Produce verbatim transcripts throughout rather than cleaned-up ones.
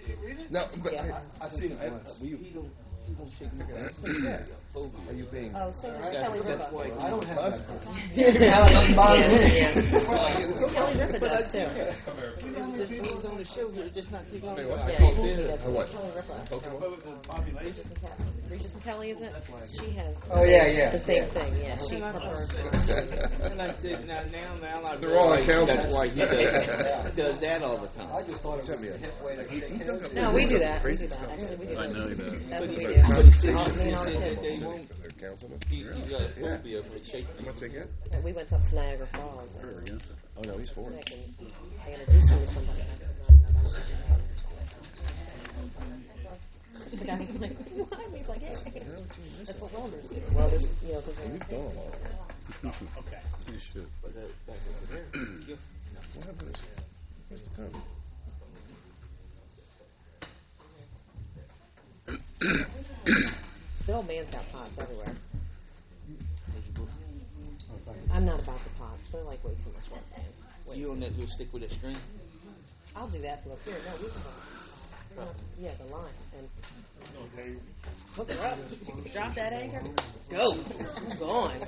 No, but Yeah. I, I've seen him once. Will you? Are you being? Oh, so does Kelly Ripa. I don't have that. Yeah, yeah. Kelly Ripa does too. He was on the show here just not too long ago. Yeah, I he called does. in. What? Kelly Ripa. Regis and Kelly. Regis and Kelly, is it? She has. Oh, yeah, yeah. The same Yeah. thing. Yeah, she prefers. And I said, now, now, now I They're all realize accountants. that's why he does, he does that all the I time. just thought it was a hip way to shake hands. No, we do that. We do that. Actually, we do that. I know that. That's what we But do. conversation- All, me and all the He said that kids. they won't, They're councilmen? he, he got a phobia for shaking. How much they get? We went up to Niagara Falls. And Oh, no, he's for it. Nick and I introduced him to somebody. And I said, no, no, no, no. The guy was like, what? He's like, hey. That's what welders do. Welders, you know, because You've done a lot. Okay. You should. But that, back over there, you- What happened? Where's the pen? the old man's got pots everywhere. I'm not about the pots. They're like way too much work. Man. Way you too on that little stick with that string? I'll do that from up here. No, we can go. Uh, yeah, the line. And hook her up. Drop that anchor. Go. I'm going.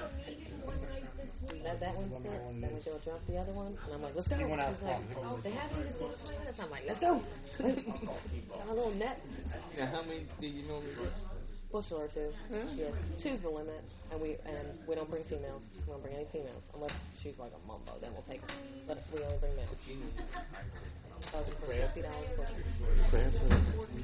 Let that one sit. Then we go drop the other one. And I'm like, let's go. He's like, they haven't even seen twenty minutes. I'm like, let's go. Got a little net. Now, how many do you normally get? Bushel or two. Yeah, two's the limit, and we and we don't bring females. We don't bring any females unless she's like a mumbo. Then we'll take her. But we only bring males. Uh, for sixty dollars bushel.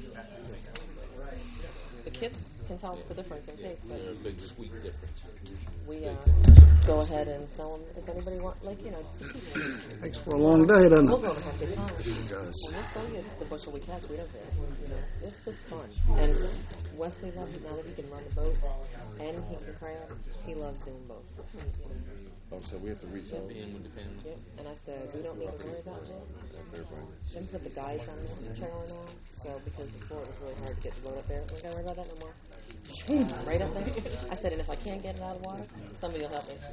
The kids can tell the difference in taste, but A big sweet difference. we uh, go ahead and sell them if anybody want, like you know, to keep them. Makes for a long day, doesn't We'll it? go over half the time. It does. And we'll sell you the bushel we catch. We don't care. You know, it's just fun. And Wesley loves it now that he can run the boat and he can crab. He loves doing both. Oh, so we have to rezone. Being with the family. Yep. And I said, we don't need to worry about Jim. Everybody. Jim put the guys on the trailer now, so because before it was really hard to get the boat up there. We don't gotta worry about that no more. Right up there. I said, and if I can't get it out of the water, somebody will help me.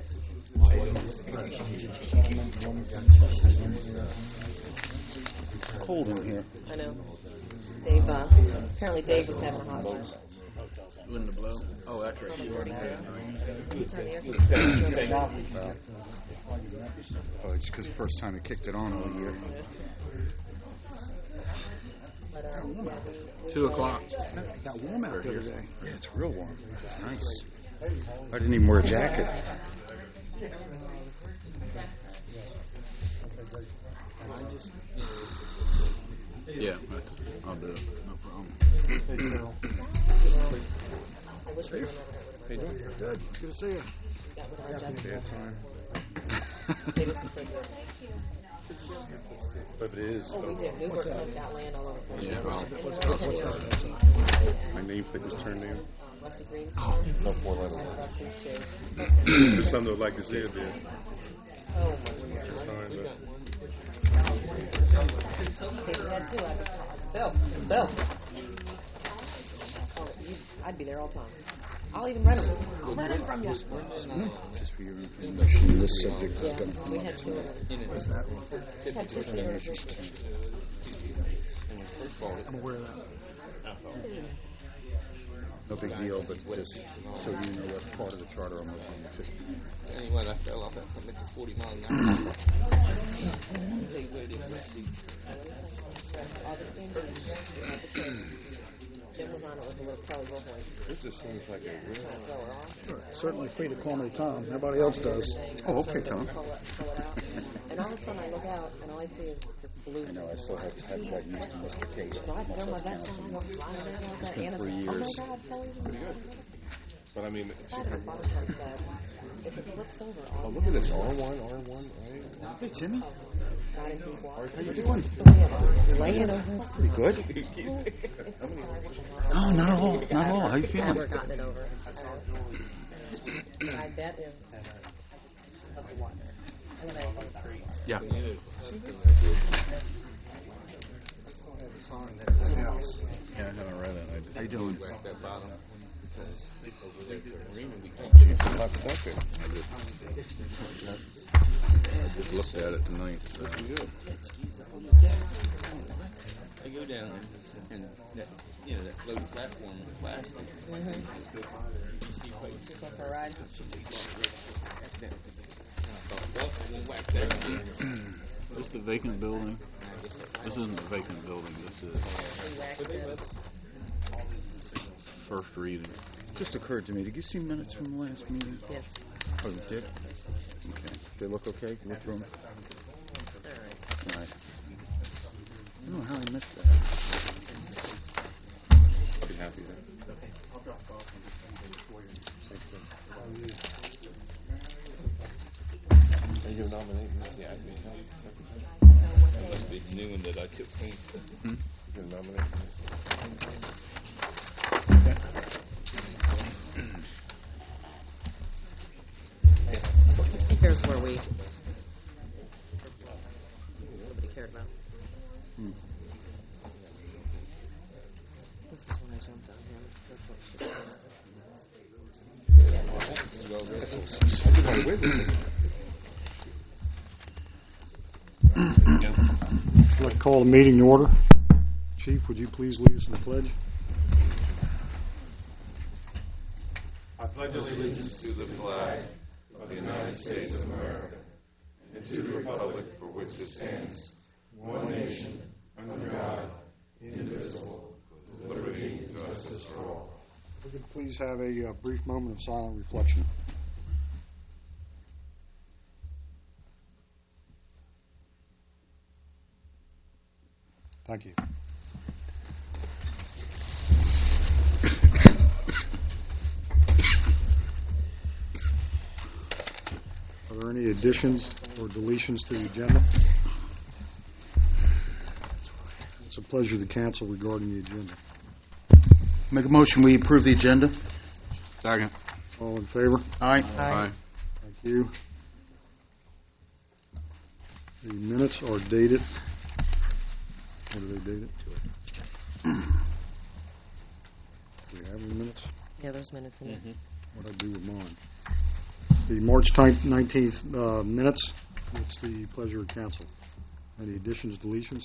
Cold in here. I know. Dave, uh, apparently Dave was having a hot flash. Wind to blow. Oh, that's right. You already had Can you turn the air conditioner on? Oh, it's because first time he kicked it on all year. But, uh, yeah, we, we, Two uh, o'clock. It got warm out there today. Yeah, it's real warm. It's nice. I didn't even wear a jacket. Yeah, that's, I'll do it. No problem. I wish we were never got rid of our Good. Good to see you. got rid of our jacket. Yeah, time. They just configured it. But it is. Oh, we did. Newburgh Cliff got land all over the place. Yeah, well, My nameplate was turned in. Um, Rusty Green's farm. No, four letters. Right, Rusty's too. There's something like you said there. Oh, my word. Signed up. Hey, we had two. I was, Bill, Bill. Oh, you, I'd be there all the time. I'll even rent them. I'll rent them from you. Just for your information, this subject is Yeah, going to come we up. had two of them. What's that one? We had two theaters. I'm aware of that. No big deal, but just so you know what part of the charter I'm looking into. Anyway, I fell off that something to forty miles an hour. Tell you what it is, Rusty. Jim was on it with the little Kelly Bullboy. This just seems like a real. Trying to throw her off. Sure. Certainly free to call me Tom. Everybody else does. Oh, okay, Tom. Pull it, pull it out. And all of a sudden I look out and all I see is this blue I know, I still have had that used to Mister Case. So I throw my vest on, I go flying down like that. been Anna's three like, oh my years. God, Kelly's in the But I mean, it's, side of the bottom part said, if it flips over, oh, all look at this. R one, R one, right? Hey, Jimmy. not in deep water. How you doing? Laying over. Pretty good. No, not at all. Not at all. How you feeling? Never gotten it over. But I bet if of the water. Yeah. Yeah, I haven't read it. I just How you doing? Whack that bottom. Because over there for Marina, we can't Jeez, some hot stuff in. I just looked at it tonight. So. I go down Yeah, and that, you know, that floating platform with plastic. Mm-hmm. Just like a ride. This is the vacant building. This isn't a vacant building. This is first reading. Just occurred to me, did you see minutes from the last meeting? Yes. Oh, you did? Okay. They look okay? Go through them? All right. All right. I don't know how I missed that. I'll be happy then. Are you going to nominate me as the admin secretary? That must be new one that I took clean. Hmm? You going to nominate me? Here's where we nobody cared about. Hmm. This is when I jumped on him. That's what she said. I'd like to call the meeting to order. Chief, would you please lead us in the pledge? I pledge allegiance to the flag of the United States of America and to the republic for which it stands, one nation, under God, indivisible, with liberty and justice for all. We could please have a uh, brief moment of silent reflection. Thank you. Are there any additions or deletions to the agenda? It's a pleasure to council regarding the agenda. Make a motion, we approve the agenda. Second. All in favor? Aye. Aye. Thank you. The minutes are dated. What are they dated? Do we have any minutes? Yeah, there's minutes in there. What do I do with mine? The March nineteenth uh, minutes. It's the pleasure of council. Any additions, deletions?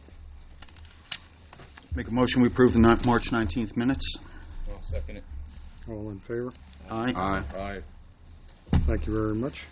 Make a motion, we approve the ni- March nineteenth minutes. I'll second it. All in favor? Aye. Aye. Aye. Thank you very much.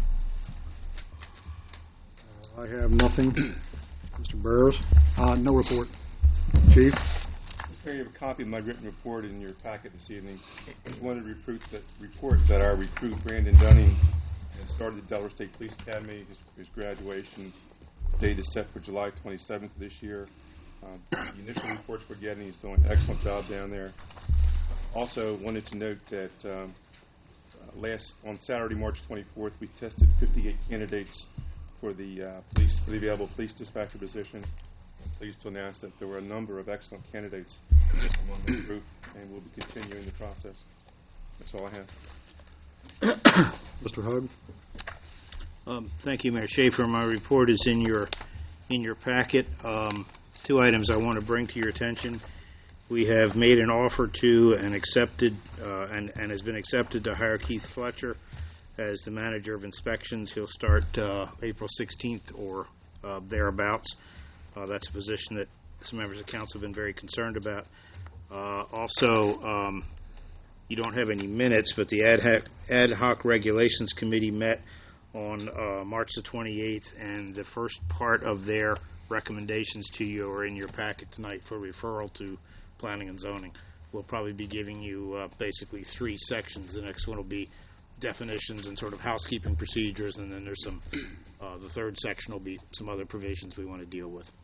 Uh, I have nothing. Mister Barrows? Uh, no report. Chief? Here you have a copy of my written report in your packet this evening. I just wanted to recruit that, report that our recruit, Brandon Dunning, has started the Delaware State Police Academy. His, his graduation date is set for July twenty-seventh of this year. Um, the initial reports we're getting, he's doing an excellent job down there. Also wanted to note that um, uh, last, on Saturday, March twenty-fourth, we tested fifty-eight candidates for the uh, police, for the available police dispatcher position. I'm pleased to announce that there were a number of excellent candidates among the group, and we'll be continuing the process. That's all I have. Mister Hugg? Um, thank you, Mayor Schaefer. My report is in your in your packet. Um, two items I want to bring to your attention. We have made an offer to and accepted uh, and, and has been accepted to hire Keith Fletcher as the manager of inspections. He'll start uh, April sixteenth or uh, thereabouts. Uh, that's a position that some members of council have been very concerned about. Uh, also, um, you don't have any minutes, but the ad hoc, ad hoc regulations committee met on uh, March the twenty-eighth, and the first part of their recommendations to you are in your packet tonight for referral to planning and zoning. We'll probably be giving you uh, basically three sections. The next one will be definitions and sort of housekeeping procedures, and then there's some, uh, the third section will be some other provisions we want to deal with.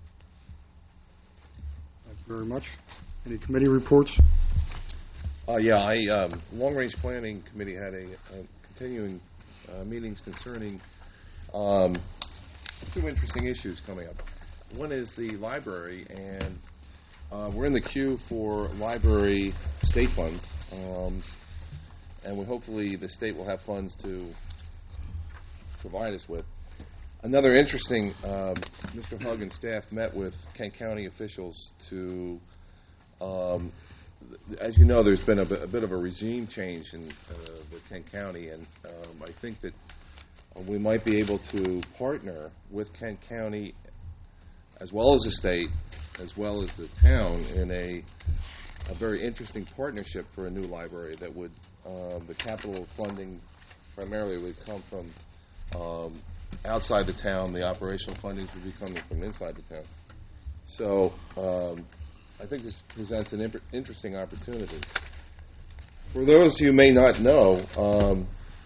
Thank you very much. Any committee reports? Uh, yeah, I, um, Long Range Planning Committee had a, a continuing uh, meetings concerning um, two interesting issues coming up. One is the library, and uh, we're in the queue for library state funds, um, and we hopefully the state will have funds to provide us with. Another interesting, um, Mister Hugg and staff met with Kent County officials to, um, th- as you know, there's been a, b- a bit of a regime change in uh, the Kent County, and um, I think that uh, we might be able to partner with Kent County as well as the state as well as the town in a, a very interesting partnership for a new library that would, um, the capital funding primarily would come from um, outside the town. The operational fundings would be coming from inside the town. So um, I think this presents an imp- interesting opportunity. For those who may not know, um,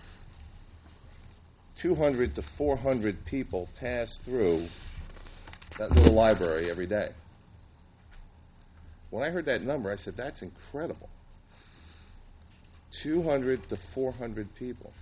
two hundred to four hundred people pass through that little library every day. When I heard that number, I said, that's incredible. two hundred to four hundred people.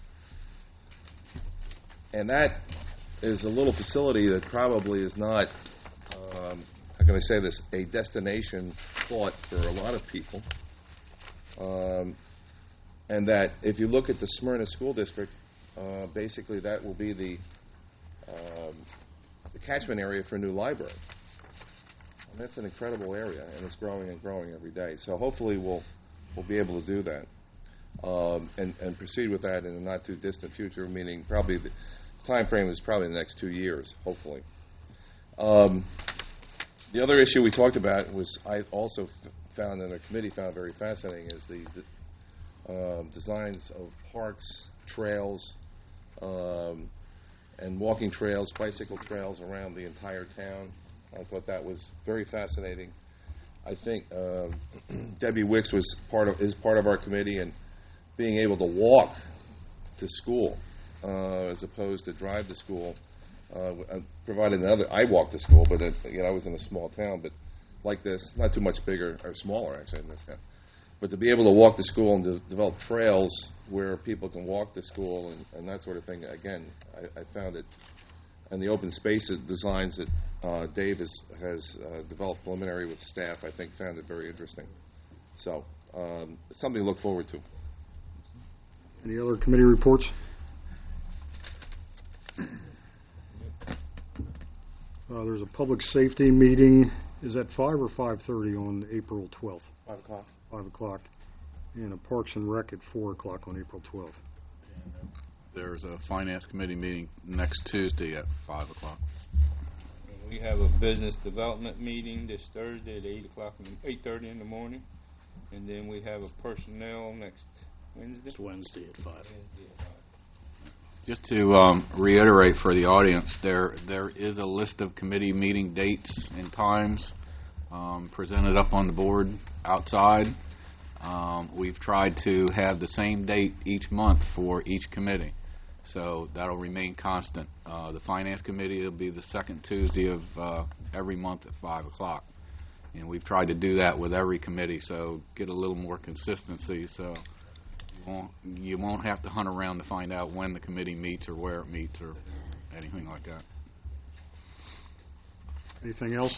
And that is a little facility that probably is not, um, how can I say this, a destination thought for a lot of people. Um, and that if you look at the Smyrna School District, uh, basically that will be the, um, the catchment area for a new library. And that's an incredible area, and it's growing and growing every day. So hopefully we'll we'll be able to do that um, and, and proceed with that in the not-too-distant future, meaning probably the time frame is probably the next two years, hopefully. Um, the other issue we talked about was I also f- found and the committee found very fascinating is the, the uh, designs of parks, trails, um, and walking trails, bicycle trails around the entire town. I thought that was very fascinating. I think uh, Debbie Wicks was part of is part of our committee, and being able to walk to school uh, as opposed to drive to school, uh, provided another. I walked to school, but it, you know I was in a small town, but like this, not too much bigger or smaller actually in this town. But to be able to walk to school and to develop trails where people can walk to school and, and that sort of thing, again, I, I found it. And the open space designs that uh, Dave has, has uh, developed preliminary with staff, I think, found it very interesting. So um, it's something to look forward to. Any other committee reports? Uh, there's a public safety meeting. Is that five or five thirty on April twelfth? Five o'clock. Five o'clock. And a Parks and Rec at four o'clock on April twelfth. There's a finance committee meeting next Tuesday at five o'clock. We have a business development meeting this Thursday at eight o'clock, eight thirty in the morning, and then we have a personnel next Wednesday. It's Wednesday at five. Wednesday at five. Just to um, reiterate for the audience, there there is a list of committee meeting dates and times um, presented up on the board outside. Um, we've tried to have the same date each month for each committee, so that'll remain constant. Uh, the Finance Committee will be the second Tuesday of uh, every month at five o'clock, and we've tried to do that with every committee, so get a little more consistency, so you won't, you won't have to hunt around to find out when the committee meets or where it meets or anything like that. Anything else?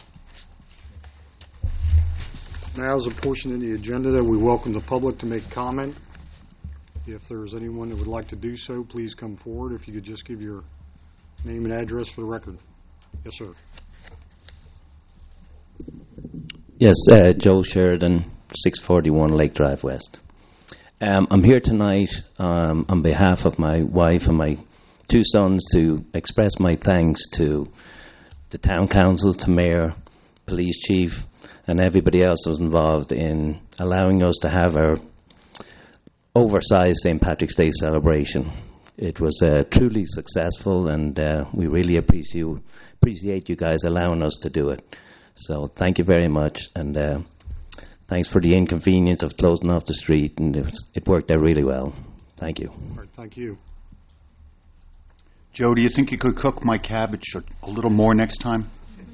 Now is a portion in the agenda that we welcome the public to make comment. If there's anyone that would like to do so, please come forward. If you could just give your name and address for the record. Yes, sir. Yes, uh, Joe Sheridan, six forty-one Lake Drive West. Um, I'm here tonight um, on behalf of my wife and my two sons to express my thanks to the town council, to mayor, police chief, and everybody else was involved in allowing us to have our oversized Saint Patrick's Day celebration. It was uh, truly successful, and uh, we really appreciate you, appreciate you guys allowing us to do it. So thank you very much, and uh, thanks for the inconvenience of closing off the street, and it, was, it worked out really well. Thank you. All right, thank you. Joe, do you think you could cook my cabbage a, a little more next time?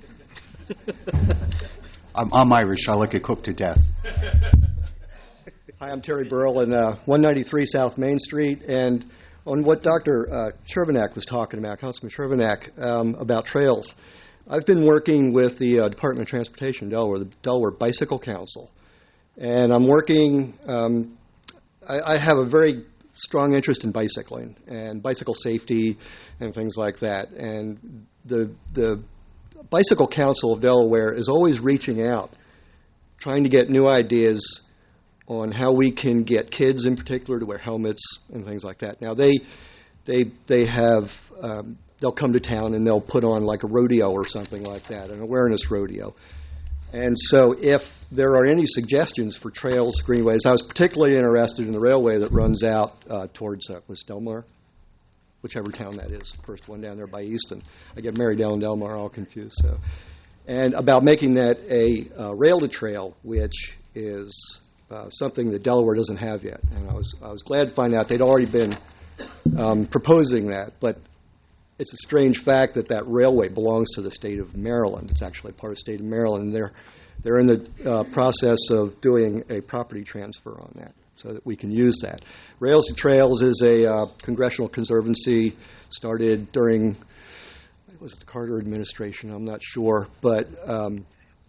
I'm, I'm Irish. I like it cooked to death. Hi, I'm Terry Burrell in uh, one ninety-three South Main Street, and on what Doctor Uh, Chervenak was talking about, Councilman Chervenak, um, about trails. I've been working with the uh, Department of Transportation in Delaware, the Delaware Bicycle Council, and I'm working, um, I, I have a very strong interest in bicycling and bicycle safety and things like that, and the the Bicycle Council of Delaware is always reaching out, trying to get new ideas on how we can get kids in particular to wear helmets and things like that. Now, they they they have, um, they'll come to town and they'll put on like a rodeo or something like that, an awareness rodeo. And so if there are any suggestions for trails, greenways, I was particularly interested in the railway that runs out uh, towards, uh, was Delmar? Whichever town that is, the first one down there by Easton. I get Marydale and Delmar all confused. So, and about making that a uh, rail-to-trail, which is uh, something that Delaware doesn't have yet. And I was I was glad to find out they'd already been um, proposing that. But it's a strange fact that that railway belongs to the state of Maryland. It's actually part of the state of Maryland. And they're they're in the uh, process of doing a property transfer on that, so that we can use that. Rails to Trails is a uh, congressional conservancy started during, it was the Carter administration, I'm not sure, but um,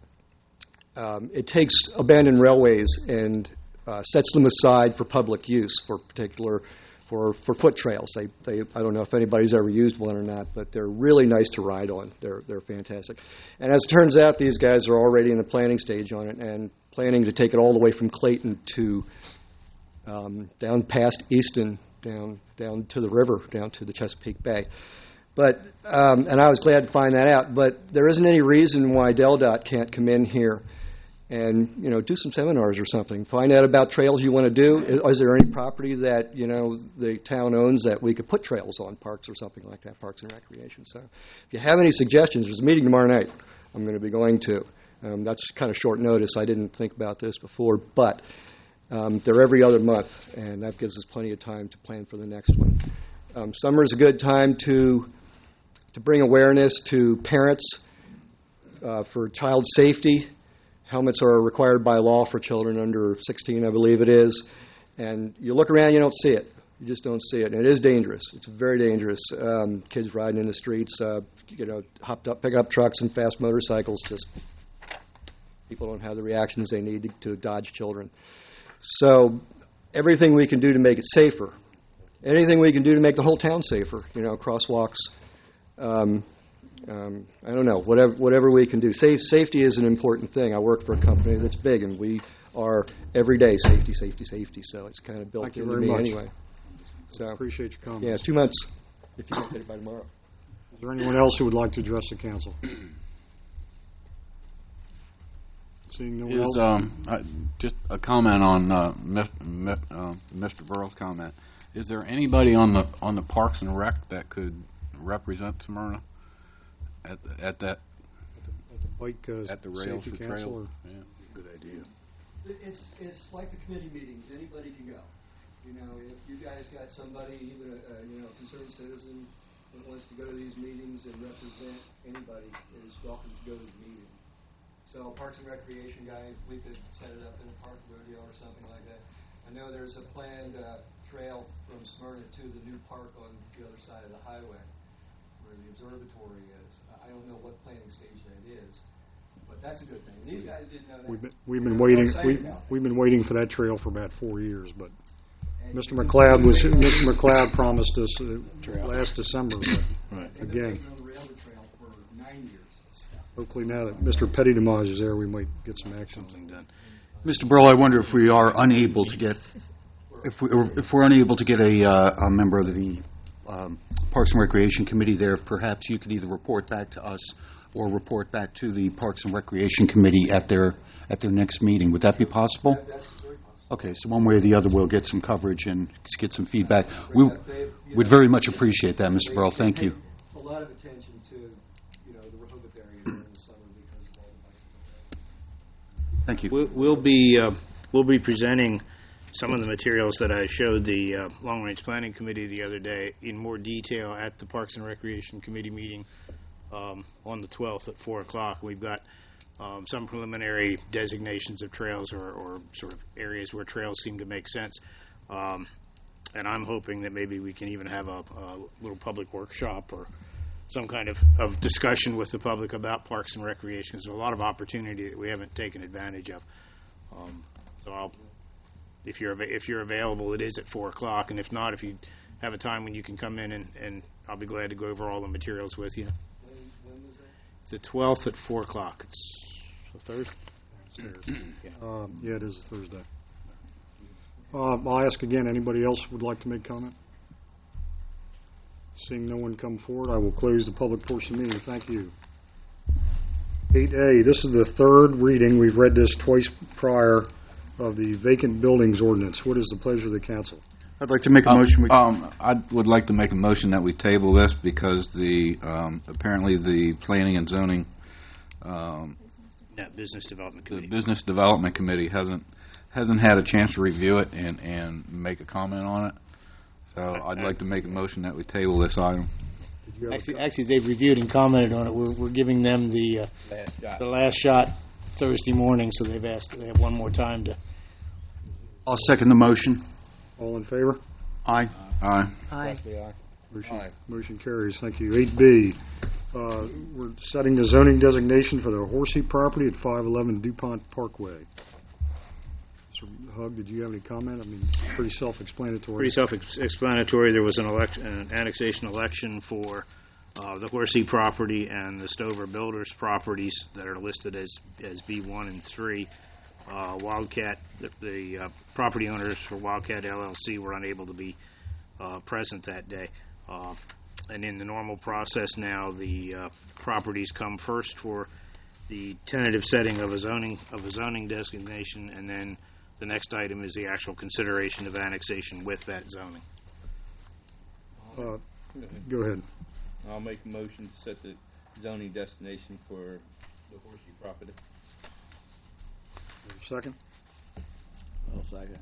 um, it takes abandoned railways and uh, sets them aside for public use, for particular, for, for foot trails. They, they, I don't know if anybody's ever used one or not, but they're really nice to ride on. They're, they're fantastic. And as it turns out, these guys are already in the planning stage on it and planning to take it all the way from Clayton to Um, down past Easton, down down to the river, down to the Chesapeake Bay. But um, and I was glad to find that out. But there isn't any reason why DelDOT can't come in here and you know do some seminars or something. Find out about trails you want to do. Is, is there any property that you know the town owns that we could put trails on, parks or something like that, Parks and Recreation. So if you have any suggestions, there's a meeting tomorrow night I'm going to be going to. Um, that's kind of short notice. I didn't think about this before, but Um, they're every other month, and that gives us plenty of time to plan for the next one. Um, summer is a good time to to bring awareness to parents uh, for child safety. Helmets are required by law for children under sixteen, I believe it is. And you look around, you don't see it. You just don't see it. And it is dangerous. It's very dangerous. Um, kids riding in the streets, uh, you know, hopped up pickup trucks and fast motorcycles. Just people don't have the reactions they need to, to dodge children. So everything we can do to make it safer, anything we can do to make the whole town safer, you know, crosswalks, um, um, I don't know, whatever whatever we can do. Safe, safety is an important thing. I work for a company that's big, and we are every day safety, safety, safety. So it's kind of built Thank you into very me much. anyway. So Appreciate your comments. yeah, two months if you don't get it by tomorrow. Is there anyone else who would like to address the council? Seeing no one Is, else? um, I, just a comment on uh, Mis- Mi- uh, Mister Burrell's comment. Is there anybody on the on the Parks and Rec that could represent Smyrna at the, at that At the bike, uh, at the Rails Safety for Council, Trail? or- Yeah. Good idea. It's it's like the committee meetings. Anybody can go. You know, if you guys got somebody, even a, a you know concerned citizen that wants to go to these meetings and represent anybody, is welcome to go to the meeting. So Parks and Recreation guy, we could set it up in a park rodeo or something like that. I know there's a planned uh, trail from Smyrna to the new park on the other side of the highway, where the observatory is. I don't know what planning stage that is, but that's a good thing. These guys didn't know that. We've been, we've been They're waiting. excited We, about it. we've been waiting for that trail for about four years, but And Mister you can McLeod was see- Mister McLeod promised us uh, last December. But Right. They've again, been on the railroad trail for nine years. hopefully now that Mister Petty Damage is there, we might get some action. Something done. Mister Burrell, I wonder if we are unable to get, if we, or if we're unable to get a, uh, a member of the um, Parks and Recreation Committee there, perhaps you could either report back to us or report back to the Parks and Recreation Committee at their at their next meeting. Would that be possible? That's very possible. Okay, so one way or the other, we'll get some coverage and get some feedback. We would very much appreciate that, Mister Burrell. Thank you. A lot of attention to, you know, the Rehoboth area during the summer because of all the bicycle trails. Thank you. We'll, we'll be uh, we'll be presenting some of the materials that I showed the uh, Long Range Planning Committee the other day in more detail at the Parks and Recreation Committee meeting um, on the twelfth at four o'clock. We've got um, some preliminary designations of trails or, or sort of areas where trails seem to make sense. Um, and I'm hoping that maybe we can even have a, a little public workshop or some kind of, of discussion with the public about parks and recreation. There's a lot of opportunity that we haven't taken advantage of. Um, so I'll, if you're av- if you're available, it is at four o'clock, and if not, if you have a time when you can come in, and, and I'll be glad to go over all the materials with you. When, when was that? It's the twelfth at four o'clock. It's a Thursday. Yeah. Um, yeah, it is a Thursday. Uh, I'll ask again, anybody else would like to make comment? Seeing no one come forward, I will close the public portion of the meeting. Thank you. eight A, this is the third reading, we've read this twice prior, of the vacant buildings ordinance. What is the pleasure of the council? I'd like to make a Um, motion. we- Um, I would like to make a motion that we table this because the, um, apparently the Planning and Zoning, um, Yeah, Business Development the Committee. Business Development Committee hasn't, hasn't had a chance to review it and, and make a comment on it. So I'd like to make a motion that we table this item. Did you have a Actually, actually, they've reviewed and commented on it. We're, we're giving them the, uh, Last shot. the last shot Thursday morning, so they've asked, they have one more time to. I'll second the motion. All in favor? Aye. Aye. Aye. Motion, Aye. motion carries. Thank you. eight B, uh, we're setting the zoning designation for the Horsey property at five eleven DuPont Parkway. Mister Hug, did you have any comment? I mean, pretty self-explanatory. Pretty self-explanatory. There was an election, an annexation election for uh, the Horsey property and the Stover Builders properties that are listed as, as B one and three. Uh, Wildcat, the, the uh, property owners for Wildcat L L C were unable to be uh, present that day. Uh, and in the normal process now, the uh, properties come first for the tentative setting of a zoning of a zoning designation, and then the next item is the actual consideration of annexation with that zoning. Uh, Go ahead. I'll make a motion to set the zoning destination for the Horsey property. Second? I'll second.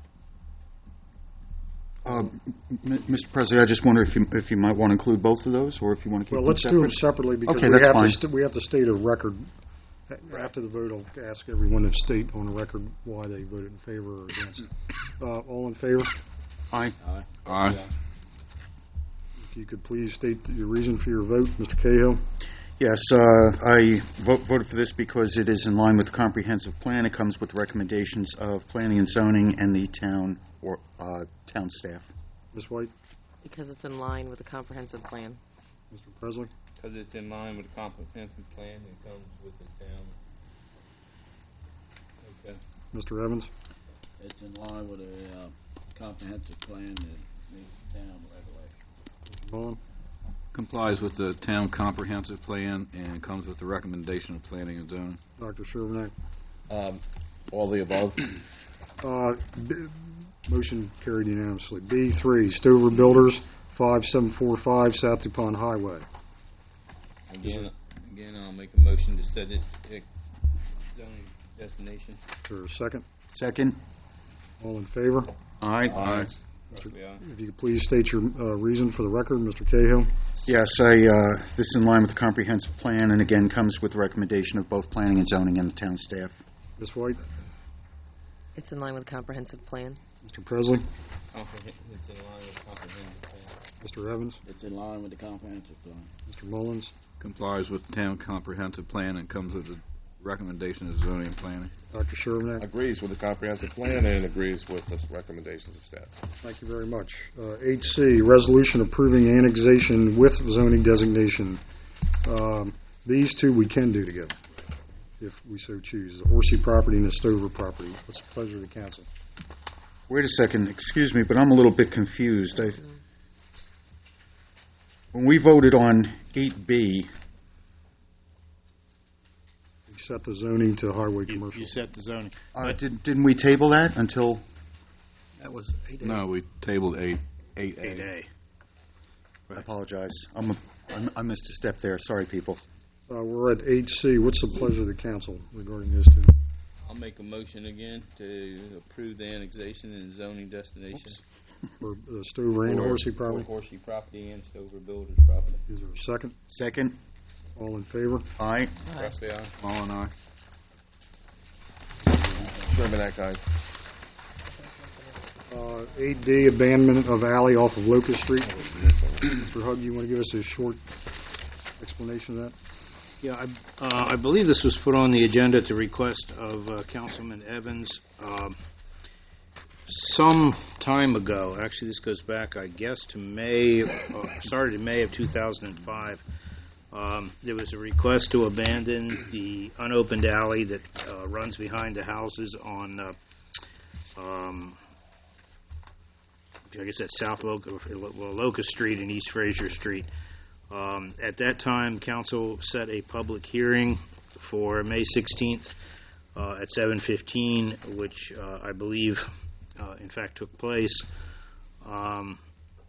Uh, M- Mister President, I just wonder if you, if you might want to include both of those, or if you want to keep Well, them let's do them separate? separately because Okay, we that's have to, fine. st- we have to state a record. A- After the vote, I'll ask everyone to state on the record why they voted in favor or against. Uh, All in favor? Aye. Aye. Aye. If you could please state your reason for your vote, Mister Cahill. Yes, uh, I vote, voted for this because it is in line with the comprehensive plan. It comes with recommendations of planning and zoning and the town or uh, town staff. Miz White? Because it's in line with the comprehensive plan. Mister Presley? Because it's in line with the comprehensive plan and comes with the town. Okay. Mister Evans? It's in line with a uh, comprehensive plan that meets town regulations. Mister Mullen? Complies with the town comprehensive plan and comes with the recommendation of planning and zoning. Doctor Shervinack? Um, All the above. Uh, B- Motion carried unanimously. B three, Stover Builders, five seven four five South DuPont Highway. Again, again, I'll make a motion to set it at zoning destination. Is there a second? Second. All in favor? Aye. Aye. Presley, aye. If you could please state your uh, reason for the record, Mister Cahill. Yes, I, uh, this is in line with the comprehensive plan and again comes with the recommendation of both planning and zoning and the town staff. Miz White? It's in line with the comprehensive plan. Mister Presley? Comprehen- It's in line with the comprehensive plan. Mister Evans? It's in line with the comprehensive plan. Mister Mullins? Complies with the town comprehensive plan and comes with the recommendation of zoning and planning. Doctor Shervinack? Agrees with the comprehensive plan and agrees with the recommendations of staff. Thank you very much. Uh, eight C, resolution approving annexation with zoning designation. Um, These two we can do together, if we so choose, the Horsey property and the Stover property. What's the pleasure of the council? Wait a second, excuse me, but I'm a little bit confused. I, when we voted on eight B, We set the zoning to highway You, commercial. you set the zoning. uh, did, didn't we table that until? That was eight A. No, we tabled eight, eight eight A. A. I apologize. I'm a, I'm- I missed a step there. Sorry, people. Uh, We're at eight C. What's the pleasure of the council regarding this two? I'll make a motion again to approve the annexation and zoning destination. For the Stover and for- Horsey for property? Horsey property and Stover Builders property. Is there a second? Second. All in favor? Aye. Presley, aye. Mullen, aye. Shervinack, aye. Uh, eight D, abandonment of alley off of Locust Street. Mister Hug, you want to give us a short explanation of that? Yeah, I, uh, I believe this was put on the agenda at the request of uh, Councilman Evans um, some time ago. Actually, this goes back, I guess, to May, uh, started in May of two thousand five. Um, there was a request to abandon the unopened alley that uh, runs behind the houses on, uh, um, I guess that's South Locust, well, Locust Street and East Fraser Street. Um, at that time, council set a public hearing for May sixteenth uh, at seven fifteen, which uh, I believe, uh, in fact, took place. Um,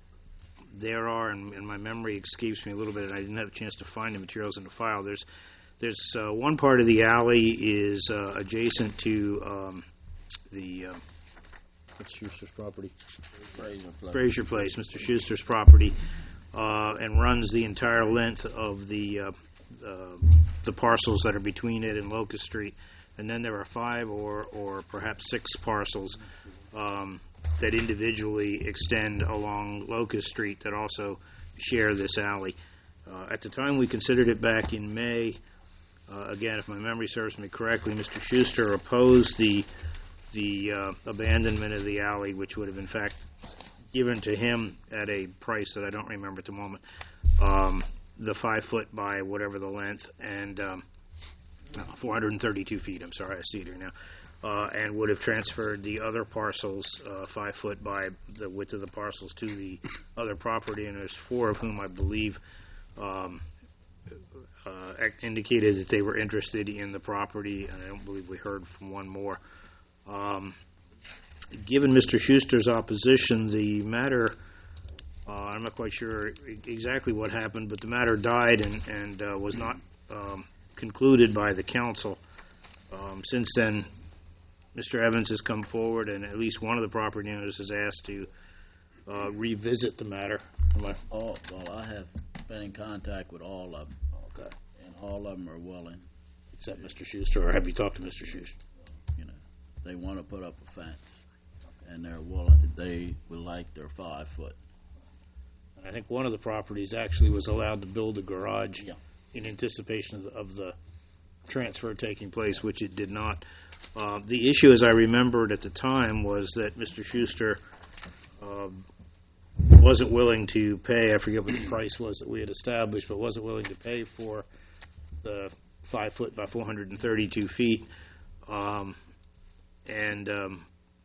there are, and, and my memory escapes me a little bit, and I didn't have a chance to find the materials in the file. There's, there's uh, one part of the alley is uh, adjacent to um, the, uh, what's Schuster's property? Fraser Place. Fraser Place, Mister Schuster's property, uh, and runs the entire length of the uh, uh, the parcels that are between it and Locust Street. And then there are five or, or perhaps six parcels um, that individually extend along Locust Street that also share this alley. Uh, at the time we considered it back in May, uh, again, if my memory serves me correctly, Mister Schuster opposed the the uh, abandonment of the alley, which would have in fact given to him at a price that I don't remember at the moment, um, the five foot by whatever the length, and um, four hundred thirty-two feet, I'm sorry, I see it here now, uh, and would have transferred the other parcels, uh, five foot by the width of the parcels, to the other property, and there's four of whom I believe um, uh, indicated that they were interested in the property, and I don't believe we heard from one more. Um, given Mister Schuster's opposition, the matter, uh, I'm not quite sure exactly what happened, but the matter died and, and uh, was not um, concluded by the council. Um, since then, Mister Evans has come forward, and at least one of the property owners has asked to uh, revisit the matter. All, well, I have been in contact with all of them. Okay. And all of them are willing. Except Mister Schuster, or have you talked to Mister Schuster? You know, they want to put up a fence, and they're willing. They would like their five foot. And I think one of the properties actually was allowed to build a garage Yeah. in anticipation of the, of the transfer taking place, which it did not. Uh, the issue, as I remembered at the time, was that Mister Schuster uh, wasn't willing to pay, I forget what the price was that we had established, but wasn't willing to pay for the five foot by four hundred thirty-two feet. Um, and um,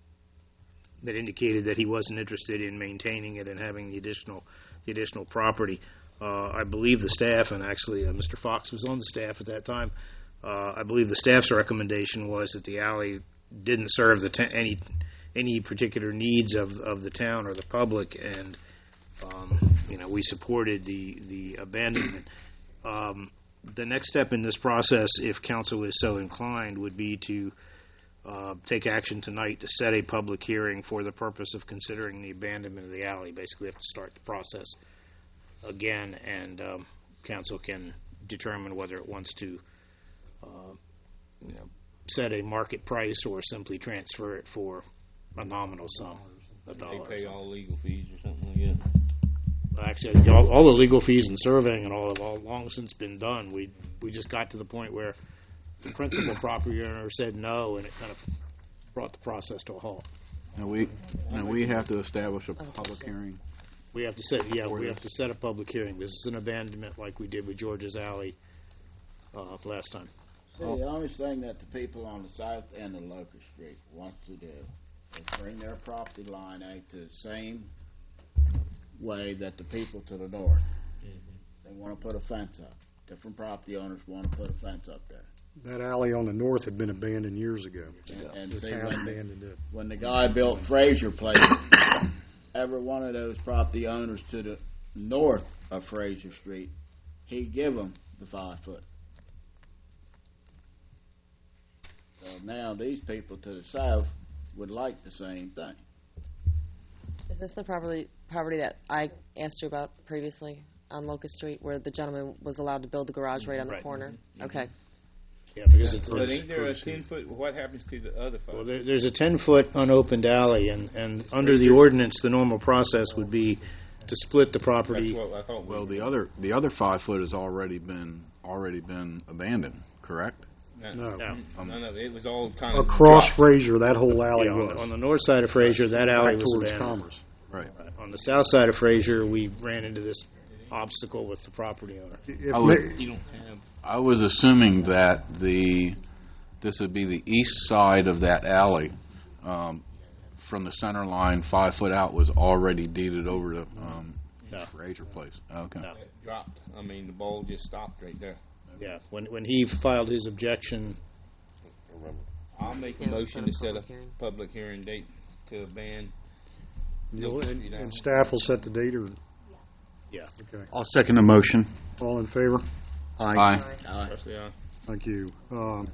that indicated that he wasn't interested in maintaining it and having the additional the additional property. Uh, I believe the staff, and actually uh, Mister Fox was on the staff at that time, uh, I believe the staff's recommendation was that the alley didn't serve the ta- any any particular needs of of the town or the public, and um, you know, we supported the the abandonment. Um, the next step in this process, if council is so inclined, would be to uh, take action tonight to set a public hearing for the purpose of considering the abandonment of the alley. Basically, we have to start the process again, and um, council can determine whether it wants to uh, you know, set a market price or simply transfer it for a nominal sum. A dollar They pay or all legal fees or something like that. Actually, all, all the legal fees and surveying and all have all long since been done. We we just got to the point where the principal property owner said no, and it kind of brought the process to a halt. And we, and we have to establish a public hearing. We have to set, yeah, we have to set a public hearing. This is an abandonment like we did with George's Alley uh, last time. See, the only thing that the people on the south end of Locust Street want to do is bring their property line out to the same way that the people to the north. Mm-hmm. They want to put a fence up. Different property owners want to put a fence up there. That alley on the north had been abandoned years ago. And, and The see, town when, abandoned the, it. when the guy built Fraser Place, every one of those property owners to the north of Fraser Street, he give them the five foot. So now these people to the south would like the same thing. Is this the property property that I asked you about previously on Locust Street, where the gentleman was allowed to build the garage right on the Right. corner? Mm-hmm. Okay. Yeah, because it's, But ain't there a ten foot, what happens to the other five? well, there, there's a ten-foot unopened alley, and, and under the ordinance, the normal process would be to split the property. That's what I thought. Well, the other, the other five foot has already been, already been abandoned, correct? No, No. no, no, it was all kind of Across dropped. Fraser, that whole alley Yeah, on, was. the, on the north side of Fraser, that alley Back was towards abandoned. Commerce. Right. On the south side of Fraser, we ran into this obstacle with the property owner. If I would- ma- You don't have. I was assuming that the, this would be the east side of that alley, um, from the center line, five foot out, was already deeded over to, um, No. Fraser Place. Okay. No. It dropped. I mean, the ball just stopped right there. Yeah, when, when he filed his objection, I'll make a Yeah, motion set a to set a public hearing. public hearing date to ban. You'll- Locust And Street and Avenue. staff will set the date, or, yeah. okay. I'll second the motion. All in favor? Aye. Especially on- Thank you. Um,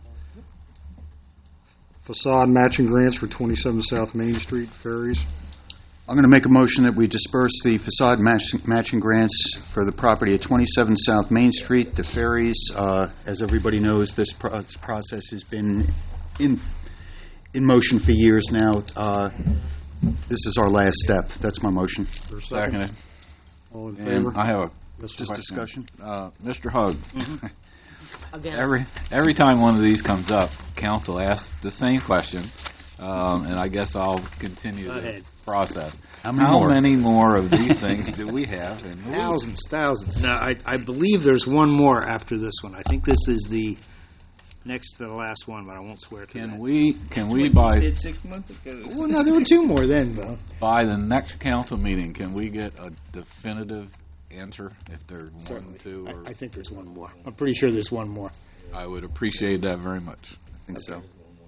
Facade matching grants for twenty-seven South Main Street, Ferries. I'm going to make a motion that we disperse the facade match- matching grants for the property at twenty-seven South Main Street, the ferries. Uh, As everybody knows, this pro- this process has been in in motion for years now. Uh, This is our last step. That's my motion. Is there a second? Seconded. All in And favor? I have a Yes, sir. Just question. discussion? Uh, Mister Hug, Again. every every time one of these comes up, council asks the same question, um, and I guess I'll continue Go the ahead. process. How many more? many more of these things do we have? in the loop? Thousands, thousands. Now, I, I believe there's one more after this one. I think this is the next to the last one, but I won't swear to Can that. we can we What you by said six months ago. Well, no, there were two more then, though. by the next council meeting? Can we get a definitive answer if there's one, Certainly. two, or I, I think there's one more. I'm pretty sure there's one more. I would appreciate that very much. I think so.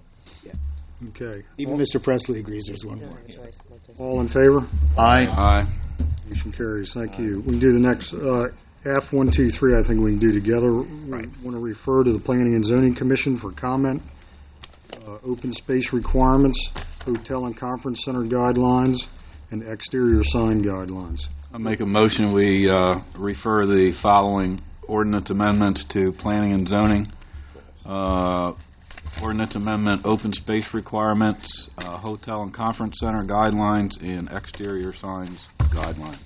Okay. Even Mister Presley agrees there's one You don't more. have a choice. No choice. All in favor? Aye. Aye. Motion carries. Thank you. We can do the next, uh, F one, two, three, I think we can do together. Right. We want to refer to the Planning and Zoning Commission for comment. Uh, Open space requirements, hotel and conference center guidelines, and exterior sign guidelines. I make a motion, we uh, refer the following ordinance amendments to planning and zoning. Uh, Ordinance amendment, open space requirements, uh, hotel and conference center guidelines, and exterior signs guidelines.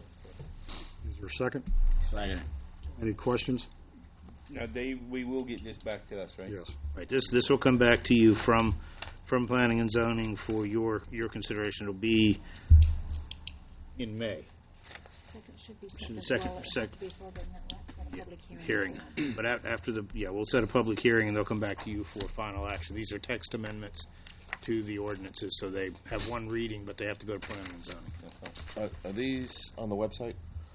Is there a second? Second. Any questions? Now, Dave, we will get this back to us, right? Yes. Right, this, this will come back to you from, from planning and zoning for your, your consideration. It'll be in May. Second should be So set the as second- well. It sec- has to be before the ne- public hearing. Hearing. But a- after the, yeah, we'll set a public hearing and they'll come back to you for final action. These are text amendments to the ordinances, so they have one reading, but they have to go to planning and zoning. Are are these on the website?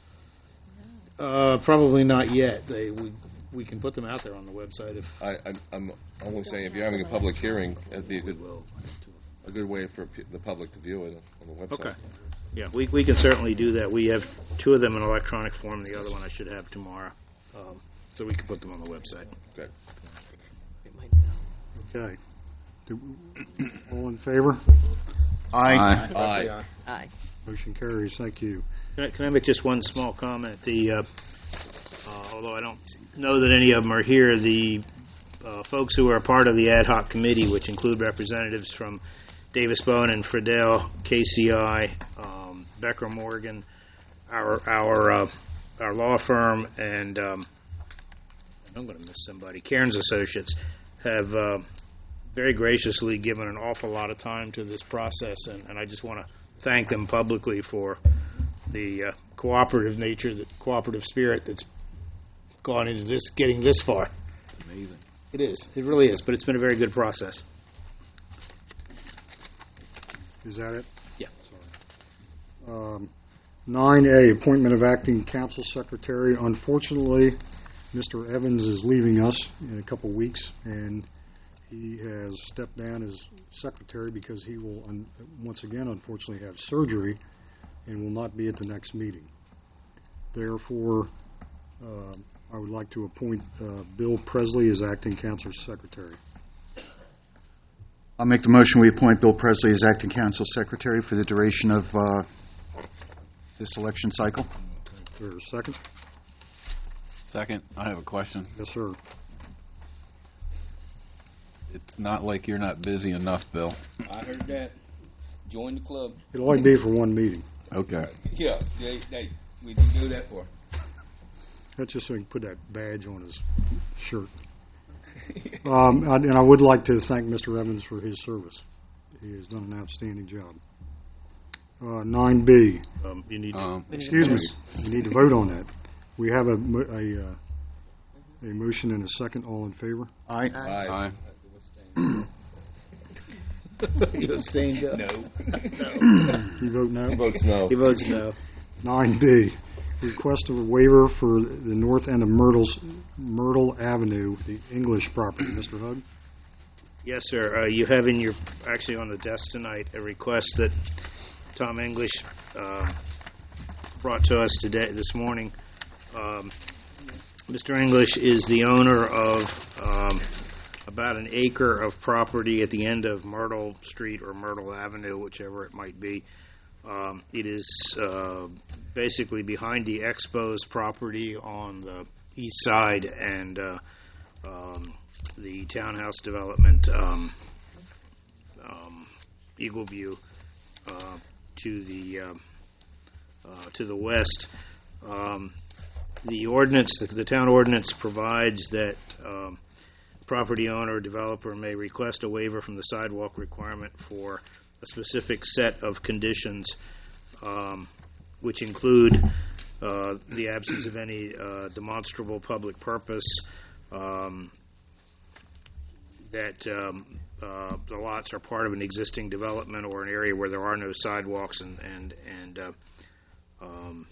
Uh, probably not yet. They, we, we can put them out there on the website if. I, I- I'm only saying, if you're having a public hearing, that'd be a good, a good way for pe- the public to view it on the website. Okay. Yeah, we, we can certainly do that. We have two of them in electronic form, the other one I should have tomorrow. Um, so we can put them on the website. Good. It might go. Okay. Do- All in favor? Aye. Aye. Aye. Motion carries. Thank you. Can I, can I make just one small comment? The, uh, uh, although I don't know that any of them are here, the uh, folks who are part of the ad hoc committee, which include representatives from Davis Bone and Friedel, K C I, um, Becker Morgan, our our uh, our law firm, and um, I'm going to miss somebody. Cairns Associates have uh, very graciously given an awful lot of time to this process, and, and I just want to thank them publicly for the uh, cooperative nature, the cooperative spirit that's gone into this, getting this far. Amazing. It is. It really is. But it's been a very good process. Is that it? Yeah. Um, nine A, appointment of acting council secretary. Unfortunately, Mister Evans is leaving us in a couple weeks, and he has stepped down as secretary because he will, un- once again, unfortunately, have surgery and will not be at the next meeting. Therefore, uh, I would like to appoint uh, Bill Presley as acting council secretary. I'll make the motion, we appoint Bill Presley as acting council secretary for the duration of uh, this election cycle. Is there a second? Second, I have a question. Yes, sir. It's not like you're not busy enough, Bill. I heard that. Join the club. It'll only be for one meeting. Okay. Yeah, they, they, we did do that for. That's just so he can put that badge on his shirt. Um, and and I would like to thank Mister Evans for his service. He has done an outstanding job. Uh, nine B. Um, you need to, Um, Excuse me. You need to vote on that. We have a, mo- a, uh, a motion and a second. All in favor? Aye. Aye. you abstained, Bill? No. You vote no? He votes no. He votes no. nine B. request of a waiver for the north end of Myrtle's, Myrtle Avenue, the English property. Mister Hug? Yes, sir. Uh, you have in your, actually on the desk tonight, a request that Tom English uh, brought to us today, this morning. Um, Mister English is the owner of um, about an acre of property at the end of Myrtle Street or Myrtle Avenue, whichever it might be. Um, it is uh, basically behind the Expos property on the east side and uh, um, the townhouse development, um, um, Eagle View, uh, to the uh, uh, to the west. Um, the ordinance, the, the town ordinance, provides that um, property owner or developer may request a waiver from the sidewalk requirement for a specific set of conditions, um, which include uh, the absence of any uh, demonstrable public purpose, um, that um, uh, the lots are part of an existing development or an area where there are no sidewalks, and and and uh, um,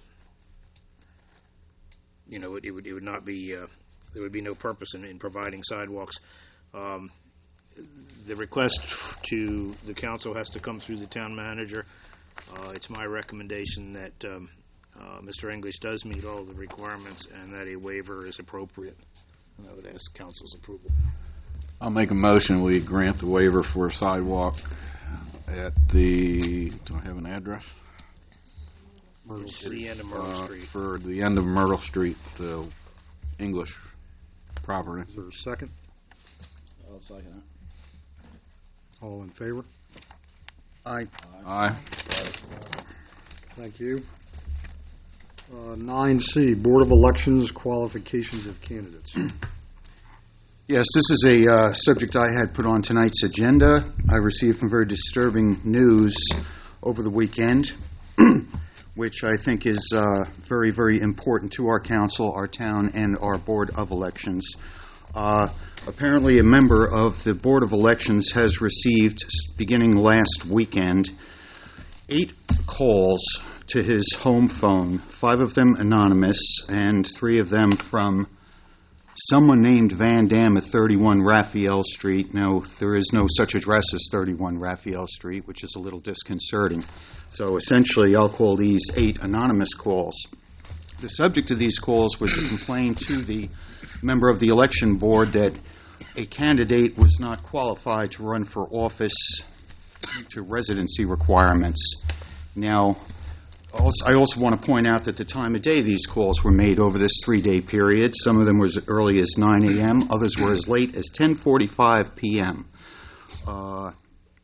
you know it, it would it would not be uh, there would be no purpose in, in providing sidewalks. Um, The request to the council has to come through the town manager. Uh, it's my recommendation that um, uh, Mister English does meet all the requirements and that a waiver is appropriate. And I would ask council's approval. I'll make a motion, we grant the waiver for a sidewalk at the, do I have an address? Myrtle Street. The end of Myrtle Uh, Street. For the end of Myrtle Street, the English property. Is there a second? I'll second it. All in favor? Aye. Aye. Thank you. Uh, nine C, Board of Elections, qualifications of candidates. Yes, this is a uh, subject I had put on tonight's agenda. I received some very disturbing news over the weekend, which I think is uh, very, very important to our council, our town, and our Board of Elections. Uh, apparently, a member of the Board of Elections has received, beginning last weekend, eight calls to his home phone, five of them anonymous, and three of them from someone named Van Dam at thirty-one Raphael Street. No, there is no such address as thirty-one Raphael Street, which is a little disconcerting. So essentially, I'll call these eight anonymous calls. The subject of these calls was to complain to the member of the election board that a candidate was not qualified to run for office due to residency requirements. Now, also, I also want to point out that the time of day these calls were made over this three-day period. Some of them were as early as nine a.m., others were as late as ten forty-five p.m. Uh,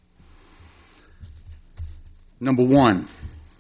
number one,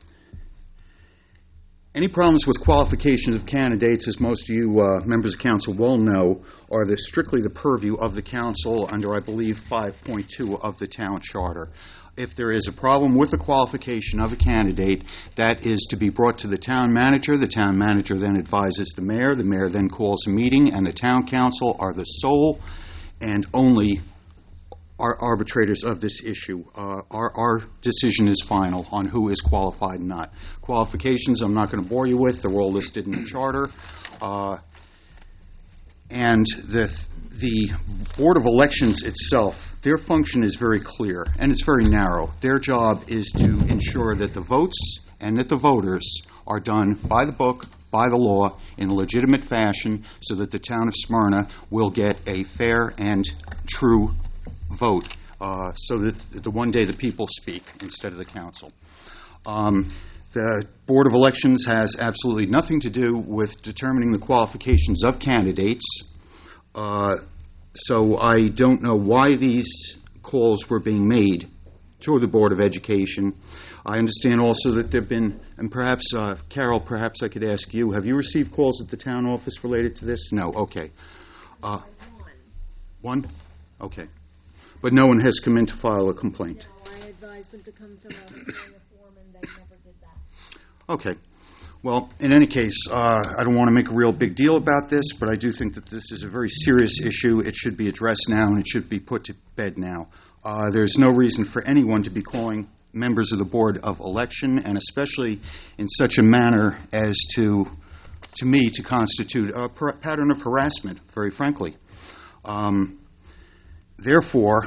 any problems with qualifications of candidates, as most of you uh, members of council well know, are the, strictly the purview of the council under, I believe, five point two of the town charter. If there is a problem with the qualification of a candidate, that is to be brought to the town manager. The town manager then advises the mayor. The mayor then calls a meeting, and the town council are the sole and only are arbitrators of this issue. Uh, our, our decision is final on who is qualified and not. Qualifications, I'm not going to bore you with. They're all listed in the charter. Uh, and the the Board of Elections itself, their function is very clear, and it's very narrow. Their job is to ensure that the votes and that the voters are done by the book, by the law, in a legitimate fashion, so that the town of Smyrna will get a fair and true vote, uh, so that the one day the people speak instead of the council. Um, the Board of Elections has absolutely nothing to do with determining the qualifications of candidates. Uh, so I don't know why these calls were being made to the Board of Education. I understand also that there have been, and perhaps, uh, Carol, perhaps I could ask you, have you received calls at the town office related to this? No, okay. Uh, one? Okay. But no one has come in to file a complaint? No, I advised them to come fill out a form, and they never did that. Okay. Well, in any case, uh, I don't want to make a real big deal about this, but I do think that this is a very serious issue. It should be addressed now, and it should be put to bed now. Uh, there's no reason for anyone to be calling members of the Board of Election, and especially in such a manner as to, to me, to constitute a per- pattern of harassment, very frankly. Um, therefore,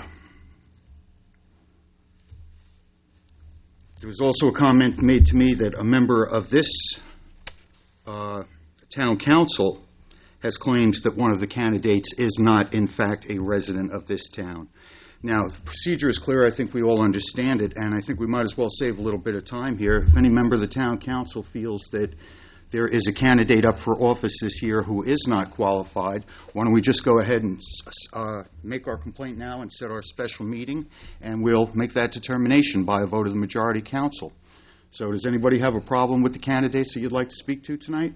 there was also a comment made to me that a member of this uh, town council has claimed that one of the candidates is not, in fact, a resident of this town. Now, the procedure is clear. I think we all understand it, and I think we might as well save a little bit of time here. If any member of the town council feels that there is a candidate up for office this year who is not qualified, why don't we just go ahead and uh, make our complaint now and set our special meeting, and we'll make that determination by a vote of the majority council. So does anybody have a problem with the candidates that you'd like to speak to tonight?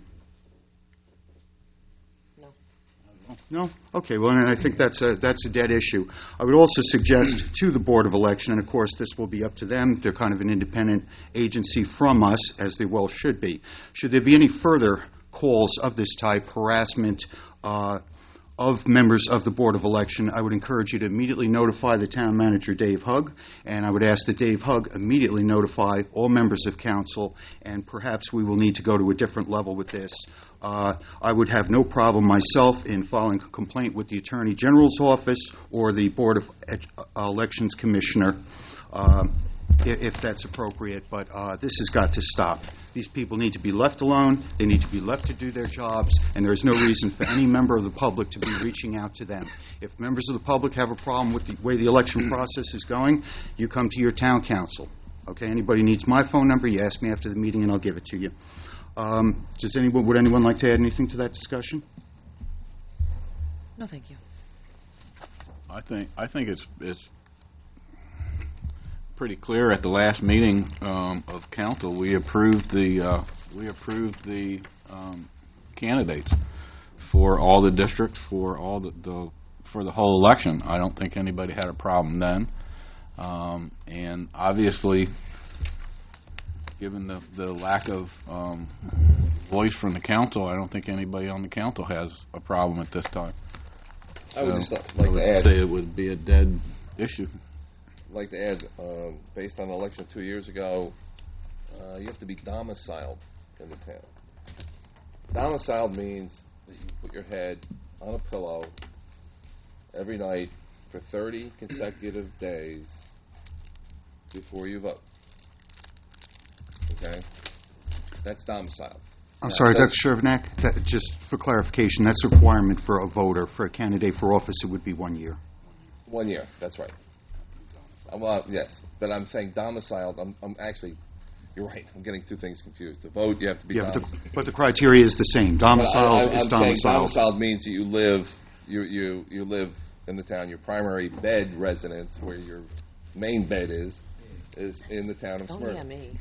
No? Okay, well, and I think that's a, that's a dead issue. I would also suggest to the Board of Election, and of course this will be up to them, they're kind of an independent agency from us, as they well should be. Should there be any further calls of this type, harassment uh, of members of the Board of Election, I would encourage you to immediately notify the town manager, Dave Hugg, and I would ask that Dave Hugg immediately notify all members of council, and perhaps we will need to go to a different level with this. Uh, I would have no problem myself in filing a complaint with the Attorney General's office or the Board of Ed- uh, Elections Commissioner, uh, if, if that's appropriate, but uh, this has got to stop. These people need to be left alone, they need to be left to do their jobs, and there is no reason for any member of the public to be reaching out to them. If members of the public have a problem with the way the election process is going, you come to your town council. Okay, anybody needs my phone number, you ask me after the meeting and I'll give it to you. Um, does anyone, would anyone like to add anything to that discussion? No, thank you. I think I think it's it's pretty clear. At the last meeting um, of council, we approved the uh, we approved the um, candidates for all the districts for all the, the for the whole election. I don't think anybody had a problem then, um, and obviously, given the, the lack of um, voice from the council, I don't think anybody on the council has a problem at this time. I would So just like I would to add, say it would be a dead issue. like to add, um, based on the election two years ago, uh, you have to be domiciled in the town. Domiciled means that you put your head on a pillow every night for thirty consecutive days before you vote. Okay? That's domiciled. I'm Now, sorry, Doctor that's- Shervnak, that, just for clarification, that's a requirement for a voter. For a candidate for office, it would be one year. One year, that's right. Uh, Well, yes, but I'm saying domiciled, I'm, I'm actually, you're right, I'm getting two things confused. To vote, you have to be Yeah, but the, domiciled. but the criteria is the same. Domiciled But I- I- is I'm saying domiciled. domiciled means that you live, you, you, you live in the town, your primary bed residence, where your main bed is, is in the town of Don't Smyrna. yeah me.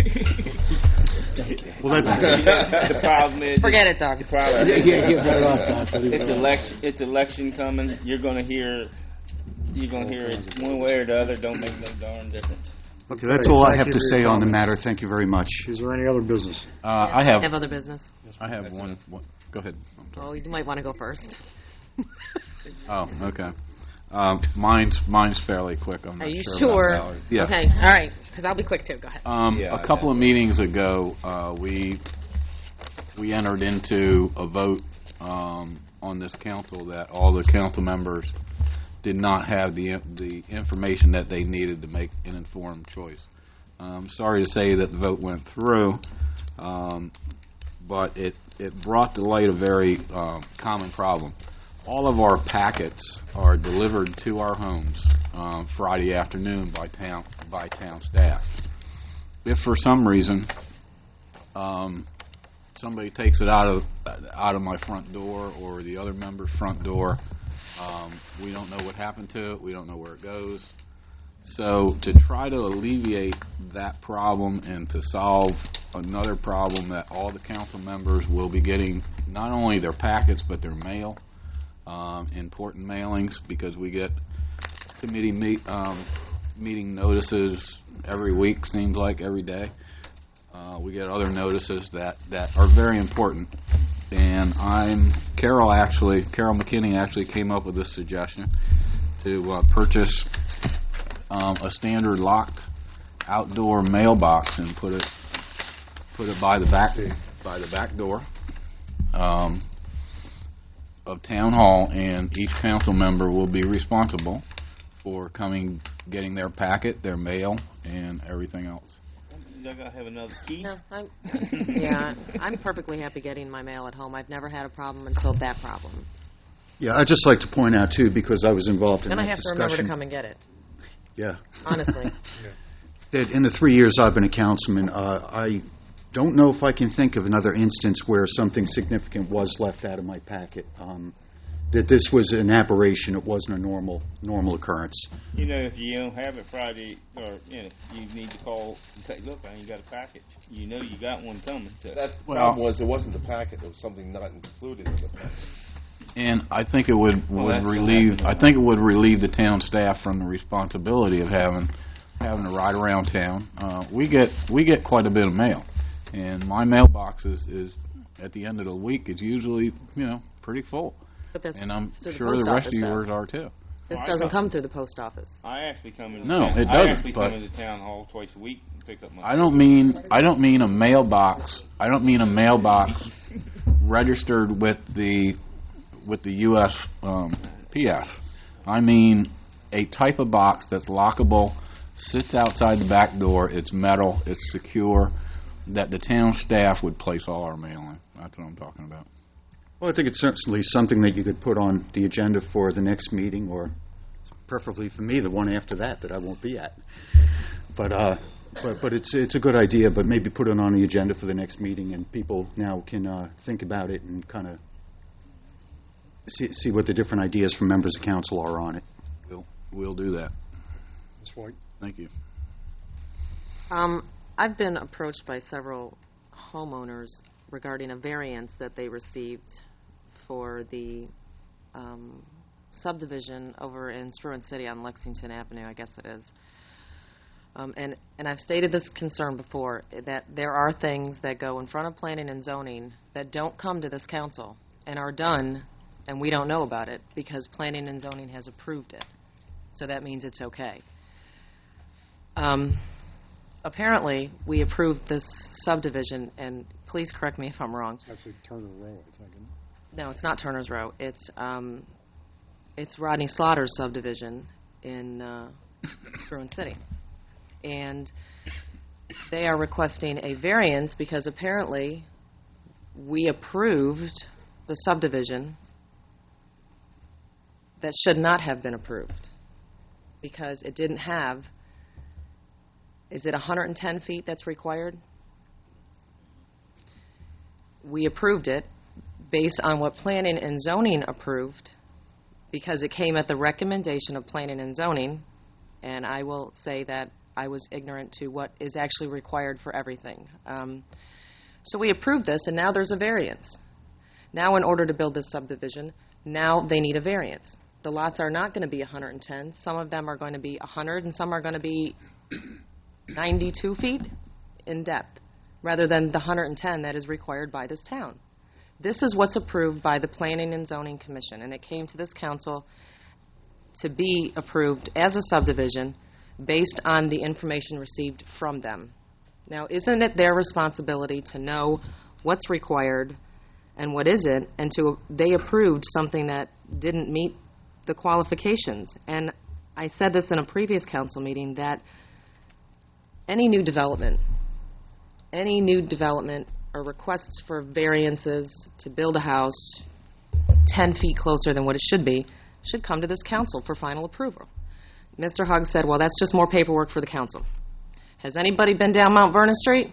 Well, that- The problem is. Forget it, Doc. The problem Yeah, is. yeah, get right off, Doc. It's election, it's election coming, you're gonna hear, you're gonna hear it one way or the other, don't make no darn difference. Okay, that's Okay, all I thank have you to for say your on the comment. matter. Thank you very much. Is there any other business? Uh, I have Have other business? I have one, one. Go ahead. I'm sorry. Oh, you might want to go first. Oh, okay. Um, mine's mine's fairly quick. I'm Are not you sure. sure? About Valerie. Yeah. Okay, all right, because I'll be quick too. Go ahead. Um, Yeah, a couple of meetings ago, uh, we we entered into a vote um, on this council that all the council members did not have the the information that they needed to make an informed choice. Um, sorry to say that the vote went through, um, but it it brought to light a very um, common problem. All of our packets are delivered to our homes um, Friday afternoon by town by town staff. If for some reason um, somebody takes it out of out of my front door or the other member's front door, um, we don't know what happened to it. We don't know where it goes. So to try to alleviate that problem and to solve another problem that all the council members will be getting not only their packets but their mail, um, important mailings, because we get committee meet, um, meeting notices every week, seems like every day. Uh, we get other notices that, that are very important. And I'm, Carol actually, Carol McKinney actually came up with this suggestion to uh, purchase um, a standard locked outdoor mailbox and put it put it by the back by the back door um, of Town Hall, and each council member will be responsible for coming, getting their packet, their mail, and everything else. You gotta have another key? No, I'm, yeah, I'm perfectly happy getting my mail at home. I've never had a problem until that problem. Yeah, I'd just like to point out, too, because I was involved in Then that I have discussion. to remember to come and get it, Yeah. honestly. That in the three years I've been a councilman, uh, I don't know if I can think of another instance where something significant was left out of my packet. Um, that this was an aberration. It wasn't a normal normal occurrence. You know, if you don't have it Friday, or, you know, you need to call and say, look, I ain't got a package. You know you got one coming. So. That problem was, it wasn't the packet, it was something not included in the packet. And I think it would, Well, would that's what relieve. happened. I think it would relieve the town staff from the responsibility of having having to ride around town. Uh, we get we get quite a bit of mail, and my mailbox is, is at the end of the week is usually you know pretty full. But that's And I'm through the sure post the rest office, of though. yours are too. This Well, I doesn't come- come through the post office. I actually come in. No, town, it I doesn't, actually but- come into town hall twice a week and pick up my. I don't mean I don't mean a mailbox. I don't mean a mailbox registered with the with the U S Um, P S. I mean a type of box that's lockable, sits outside the back door. It's metal. It's secure. That the town staff would place all our mail in. That's what I'm talking about. Well, I think it's certainly something that you could put on the agenda for the next meeting, or preferably for me, the one after that, that I won't be at. But uh, but but it's it's a good idea. But maybe put it on the agenda for the next meeting, and people now can uh, think about it and kind of see see what the different ideas from members of council are on it. We'll we'll do that. Miz White? Thank you. Um, I've been approached by several homeowners regarding a variance that they received for the um, subdivision over in Struan City on Lexington Avenue, I guess it is. Um, and, and I've stated this concern before, that there are things that go in front of planning and zoning that don't come to this council and are done, and we don't know about it because planning and zoning has approved it. So that means it's okay. Um, apparently, we approved this subdivision, and please correct me if I'm wrong. Actually, Turner Row, I think. isn't it? No, it's not Turner's Row. It's um, it's Rodney Slaughter's subdivision in uh, Struan City, and they are requesting a variance because apparently we approved the subdivision that should not have been approved because it didn't have. Is it one hundred ten feet that's required? We approved it based on what planning and zoning approved because it came at the recommendation of planning and zoning, and I will say that I was ignorant to what is actually required for everything. Um, so we approved this, and now there's a variance. Now in order to build this subdivision, now they need a variance. The lots are not going to be one hundred ten. Some of them are going to be one hundred, and some are going to be ninety-two feet in depth, rather than the one hundred ten that is required by this town. This is what's approved by the Planning and Zoning Commission, and it came to this council to be approved as a subdivision based on the information received from them. Now, isn't it their responsibility to know what's required and what isn't, and to they approved something that didn't meet the qualifications? And I said this in a previous council meeting, that any new development, any new development or requests for variances to build a house ten feet closer than what it should be should come to this council for final approval. Mister Hugg said, well, that's just more paperwork for the council. Has anybody been down Mount Vernon Street?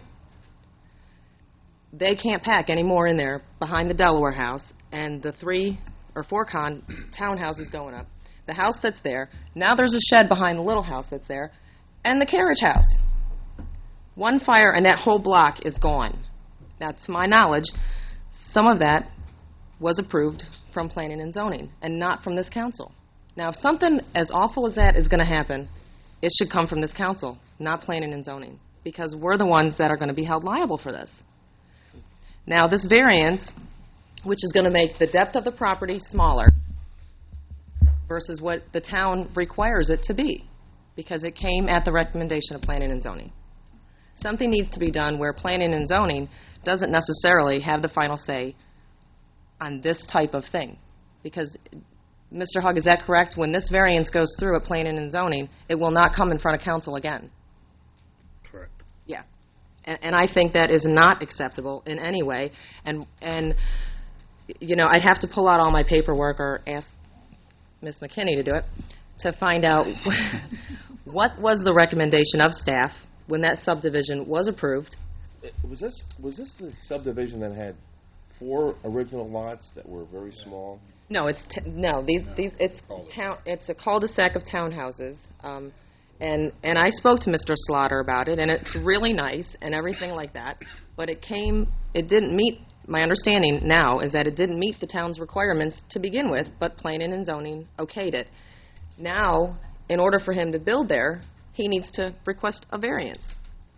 They can't pack any more in there behind the Delaware House and the three or four con townhouses going up. The house that's there, now there's a shed behind the little house that's there, and the carriage house. One fire and that whole block is gone. Now, to my knowledge, some of that was approved from planning and zoning and not from this council. Now, if something as awful as that is going to happen, it should come from this council, not planning and zoning, because we're the ones that are going to be held liable for this. Now, this variance, which is going to make the depth of the property smaller versus what the town requires it to be. because it came at the recommendation of planning and zoning. Something needs to be done where planning and zoning doesn't necessarily have the final say on this type of thing. Because, Mister Hugg, is that correct? When this variance goes through at planning and zoning, it will not come in front of council again. Correct. Yeah. And, and I think that is not acceptable in any way. And, and, you know, I'd have to pull out all my paperwork or ask Miz McKinney to do it to find out what was the recommendation of staff when that subdivision was approved. Was this, was this the subdivision that had four original lots that were very small? No, it's t- no. These these it's town. It's a cul-de-sac of townhouses, um, and and I spoke to Mister Slaughter about it, and it's really nice and everything like that. But it came. It didn't meet. My understanding now is that it didn't meet the town's requirements to begin with, but planning and zoning okayed it. Now, in order for him to build there, he needs to request a variance.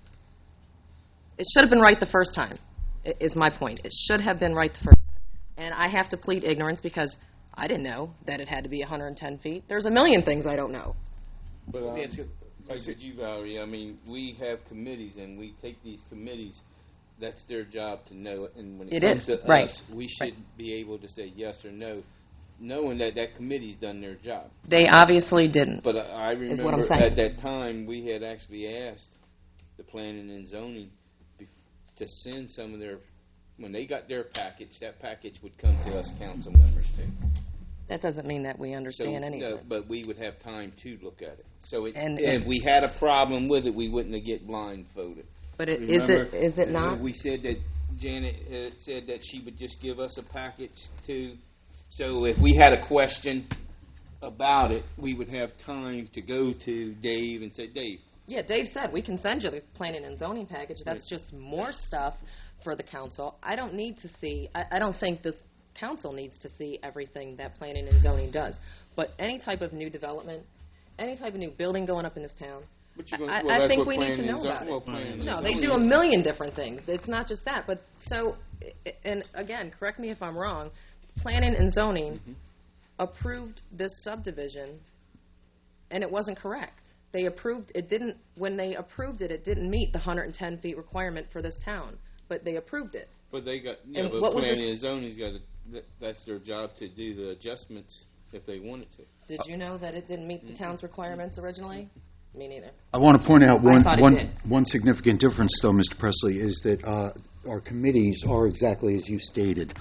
It should have been right the first time. i- Is my point. It should have been right the first time. And I have to plead ignorance because I didn't know that it had to be one hundred ten feet. There's a million things I don't know. But um, me ask you- like with you, Valerie, I mean, we have committees, and we take these committees. That's their job to know it, and when it, It comes is, to right. us, we should be able to say yes or no, knowing that that committee's done their job. They obviously didn't. But uh, I Is what I'm remember saying. at that time we had actually asked the planning and zoning bef- to send some of their, when they got their package, that package would come to us council members too. That doesn't mean that we So, understand any no, of it. but we would have time to look at it. So it, And- if and- we had a problem with it, we wouldn't have get blindfolded. But it, is it Remember, is it not? We said that Janet had said that she would just give us a package too. So if we had a question about it, we would have time to go to Dave and say, Dave, Yeah, Dave said we can send you the planning and zoning package. That's just more stuff for the council. I don't need to see. I, I don't think this council needs to see everything that planning and zoning does. But any type of new development, any type of new building going up in this town, But you're I, gonna- well, I that's think what we need to planning know and zo- about well, it. planning and No, they zoning- do a million different things. It's not just that. But so, i- and again, correct me if I'm wrong. Planning and zoning Mm-hmm. approved this subdivision, and it wasn't correct. They approved it didn't when they approved it. It didn't meet the one hundred ten feet requirement for this town, but they approved it. but they got, yeah, And but what was planning this- and zoning's got to, that, that's their job to do the adjustments if they wanted to. Did you know that it didn't meet the town's requirements originally? Me neither. I want to point out I one, thought it one, did. one significant difference, though, Mister Presley, is that uh, our committees are exactly as you stated.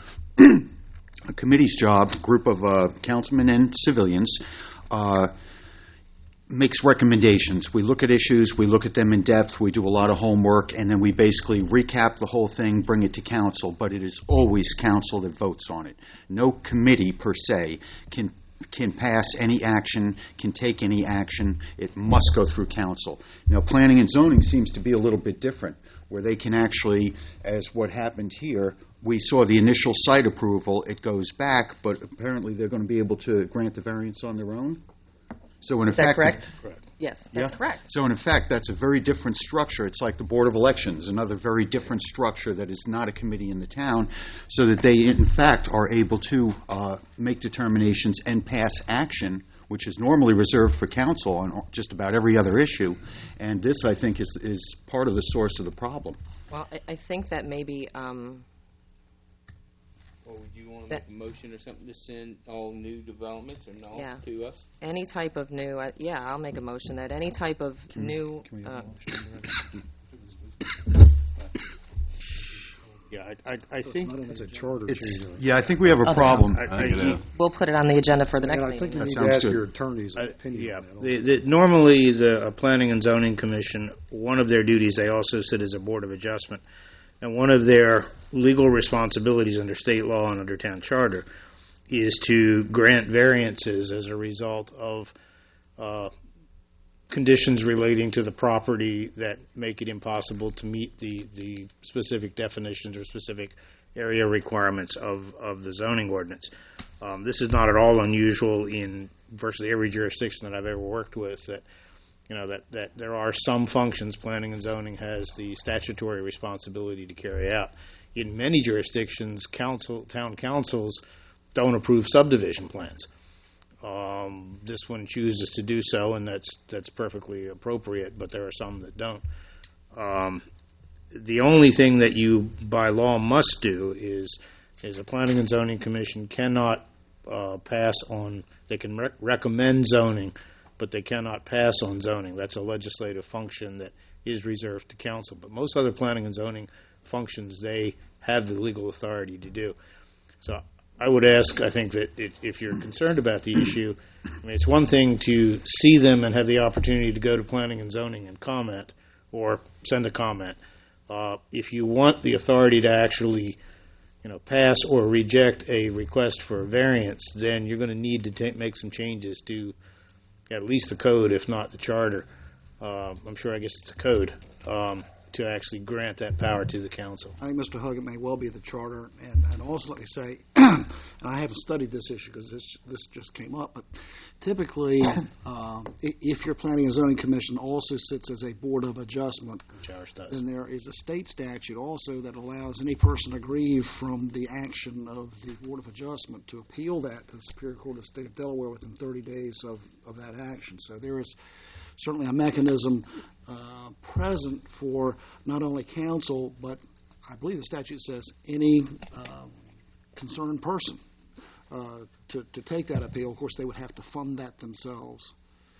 A committee's job, a group of uh, councilmen and civilians, uh, makes recommendations. We look at issues, we look at them in depth, we do a lot of homework, and then we basically recap the whole thing, bring it to council, but it is always council that votes on it. No committee, per se, can can pass any action, can take any action. It must go through council. Now, planning and zoning seems to be a little bit different, where they can actually, as what happened here, we saw the initial site approval, it goes back, but apparently they're going to be able to grant the variance on their own? So in Is that effect, correct? Yes, that's Yeah. correct. So in effect, that's a very different structure. It's like the Board of Elections, another very different structure that is not a committee in the town, so that they, in fact, are able to uh, make determinations and pass action, which is normally reserved for council on just about every other issue. And this, I think, is, is part of the source of the problem. Well, I, I think that maybe. Um, Or would you want to That- make a motion or something to send all new developments or not Yeah. to us? Any type of new, uh, yeah, I'll make a motion that any type of new, uh, Yeah, I, I, I think It's a charter It's, change. yeah, I think we have a Okay. problem. I, I think it is. we'll put it on the agenda for the And next I meeting. think you That need to sounds ask good. your attorney's I- opinion yeah, on that. the, the, normally the uh, Planning and Zoning Commission, one of their duties, they also sit as a board of adjustment, and one of their legal responsibilities under state law and under town charter is to grant variances as a result of uh, conditions relating to the property that make it impossible to meet the, the specific definitions or specific area requirements of, of the zoning ordinance. Um, this is not at all unusual in virtually every jurisdiction that I've ever worked with, that you know that, that there are some functions planning and zoning has the statutory responsibility to carry out. In many jurisdictions, council, town councils don't approve subdivision plans. Um, this one chooses to do so, and that's that's perfectly appropriate, but there are some that don't. Um, the only thing that you, by law, must do is, is a Planning and Zoning Commission cannot uh, pass on, they can rec- recommend zoning, but they cannot pass on zoning. That's a legislative function that is reserved to council. But most other planning and zoning functions, they have the legal authority to do. So I would ask, I think that if, if you're concerned about the issue, I mean, it's one thing to see them and have the opportunity to go to planning and zoning and comment or send a comment. Uh, if you want the authority to actually, you know, pass or reject a request for a variance, then you're going to need to ta- make some changes to at least the code, if not the charter. Uh, I'm sure, I guess it's a code, um, to actually grant that power to the council. I think, Mister Hugg, it may well be the charter, and, and also let me say, and I haven't studied this issue because this this just came up, but typically, uh, if your Planning and Zoning Commission also sits as a board of adjustment, then there is a state statute also that allows any person aggrieved from the action of the board of adjustment to appeal that to the Superior Court of the State of Delaware within thirty days of, of that action. So there is certainly a mechanism uh, present for not only council, but I believe the statute says any uh, concerned person uh, to, to take that appeal. Of course, they would have to fund that themselves.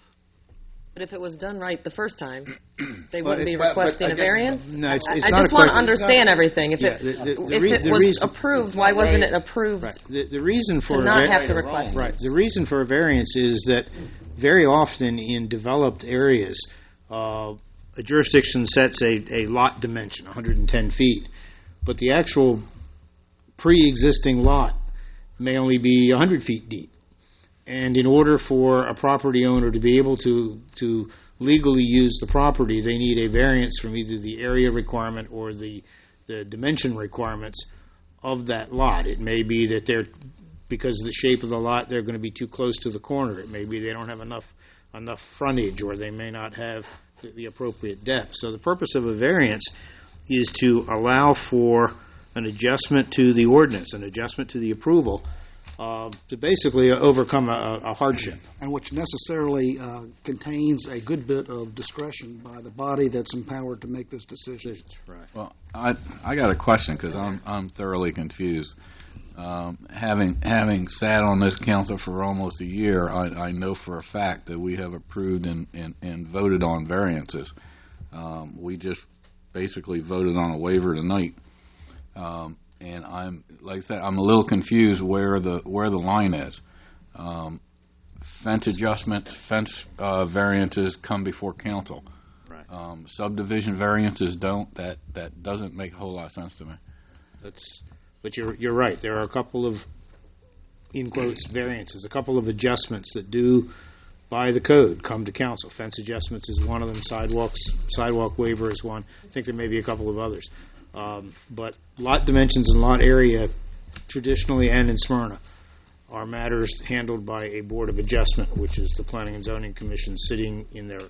But if it was done right the first time, they Well, wouldn't it- be but- requesting but a again, variance? no, it's- I- it's I not a just want to question- understand everything. If Yeah, it, the- the- the if re- it the was reason- approved, why wasn't it approved? Right. The, the reason for To a not va- have to request it. Right. The reason for a variance is that very often in developed areas, uh, a jurisdiction sets a, a lot dimension, one hundred ten feet, but the actual pre-existing lot may only be one hundred feet deep. And in order for a property owner to be able to, to legally use the property, they need a variance from either the area requirement or the, the dimension requirements of that lot. It may be that they're, because of the shape of the lot, they're going to be too close to the corner. It may be they don't have enough enough frontage, or they may not have the, the appropriate depth. So the purpose of a variance is to allow for an adjustment to the ordinance, an adjustment to the approval, uh, to basically overcome a, a hardship. And which necessarily uh, contains a good bit of discretion by the body that's empowered to make those decisions. Right. Well, I I got a question because I'm I'm thoroughly confused. Um, having having sat on this council for almost a year, I, I know for a fact that we have approved and, and, and voted on variances. Um, we just basically voted on a waiver tonight, um, and I'm like I said, I'm a little confused where the where the line is. Um, fence adjustments, fence uh, variances come before council. Right. Um, subdivision variances don't. That that doesn't make a whole lot of sense to me. That's, but you're you're right. There are a couple of, in quotes, variances, a couple of adjustments that do, by the code, come to council. Fence adjustments is one of them. Sidewalks, sidewalk waiver is one. I think there may be a couple of others. Um, but lot dimensions and lot area, traditionally and in Smyrna, are matters handled by a board of adjustment, which is the Planning and Zoning Commission sitting in their,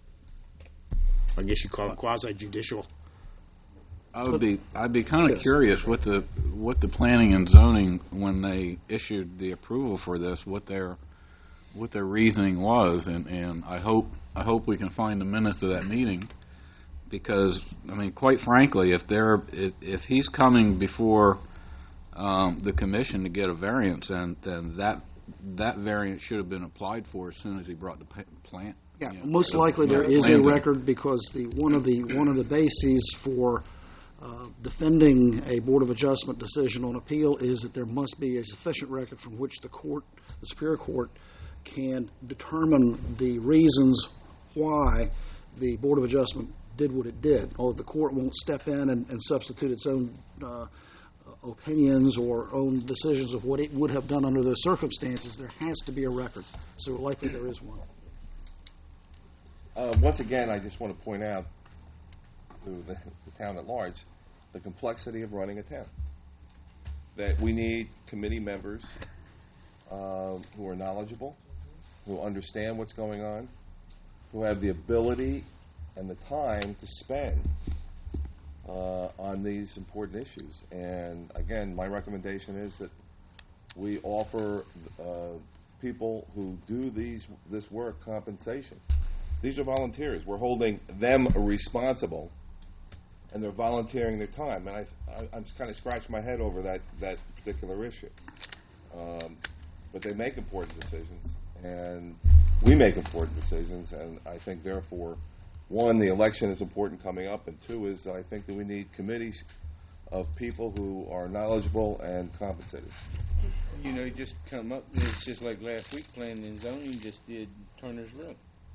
I guess you call it quasi-judicial. I would be I'd be kind of curious what the what the planning and zoning, when they issued the approval for this, what their what their reasoning was, and, and I hope I hope we can find the minutes of that meeting, because I mean, quite frankly, if they're if, if he's coming before um, the commission to get a variance, and then that that variance should have been applied for as soon as he brought the pa- plant. Yeah, you know, most the- likely there the is a plans in. record, because the one of the one of the bases for uh, defending a board of adjustment decision on appeal is that there must be a sufficient record from which the court, the Superior Court, can determine the reasons why the board of adjustment did what it did. Although the court won't step in and, and substitute its own uh, opinions or own decisions of what it would have done under those circumstances, there has to be a record. So likely there is one. Uh, once again, I just want to point out to the, the town at large the complexity of running a town. That we need committee members uh, who are knowledgeable, who understand what's going on, who have the ability and the time to spend uh, on these important issues. And again, my recommendation is that we offer uh, people who do these this work compensation. These are volunteers. We're holding them responsible, and they're volunteering their time. And I, I, I'm just kind of scratching my head over that, that particular issue. Um, but they make important decisions, and we make important decisions, and I think, therefore, one, the election is important coming up, and two is that I think that we need committees of people who are knowledgeable and compensated. You know, just come up, it's just like last week, planning and zoning just did Turner's Row.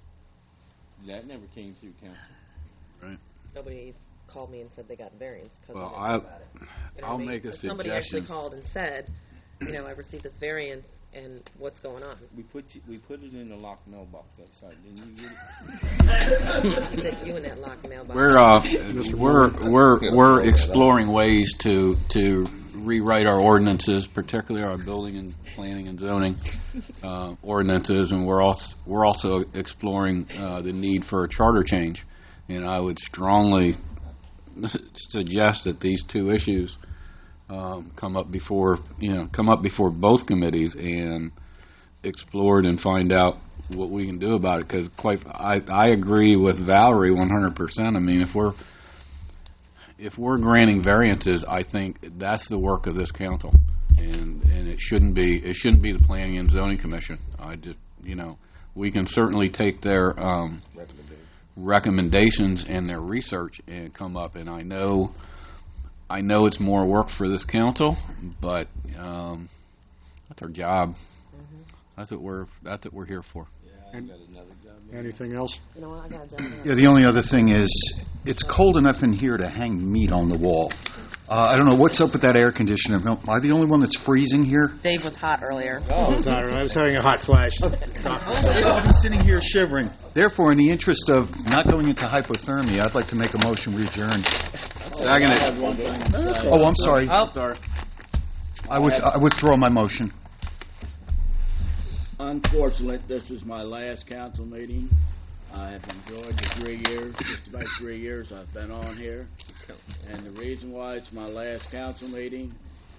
That never came through council. Right. Nobody called me and said they got variance because Well, I I, didn't know about it. You know what I'll I mean? make a But somebody actually suggestion. called and said, you know, I received this variance, and what's going on? We put you, we put it in the locked mailbox that side, didn't you get You it? said you in that locked mailbox. We're uh, we're we're we're exploring ways to to rewrite our ordinances, particularly our building and planning and zoning uh, ordinances, and we're also we're also exploring uh, the need for a charter change. And I would strongly suggest that these two issues um, come up before you know come up before both committees and explored and find out what we can do about it. Because quite, I I agree with Valerie one hundred percent. I mean, if we're if we're granting variances, I think that's the work of this council, and and it shouldn't be it shouldn't be the Planning and Zoning Commission. I just you know we can certainly take their um, recommendations and their research and come up. And I know I know it's more work for this council, but um, that's our job. That's what we're that's what we're here for. And anything else? You know what? I got a job. Yeah, the only other thing is, it's cold enough in here to hang meat on the wall. Uh, I don't know, what's up with that air conditioner? Am I the only one that's freezing here? Dave was hot earlier. Oh, sorry, I was having a hot flash. I'm sitting here shivering. Therefore, in the interest of not going into hypothermia, I'd like to make a motion we adjourn. Second it. Oh, I'm sorry. Oh. Sorry. I with- I withdraw my motion. Unfortunately, this is my last council meeting. I have enjoyed the three years, just about three years I've been on here. And the reason why it's my last council meeting,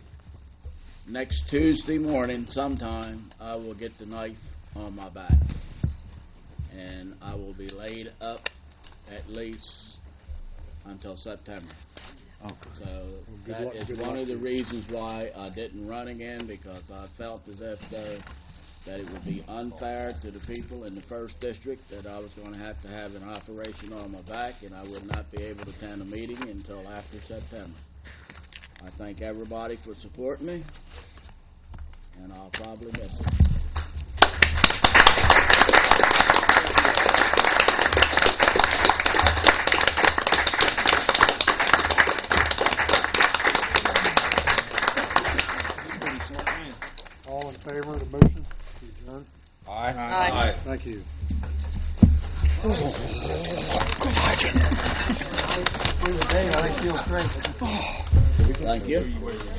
next Tuesday morning sometime, I will get the knife on my back. And I will be laid up at least until September. So good that luck- is good one luck of the to you. reasons why I didn't run again, because I felt as if uh, that it would be unfair to the people in the first district, that I was going to have to have an operation on my back, and I would not be able to attend a meeting until after September. I thank everybody for supporting me, and I'll probably miss it. All in favor of the motion to adjourn? Aye. Aye. Thank you. Thank you.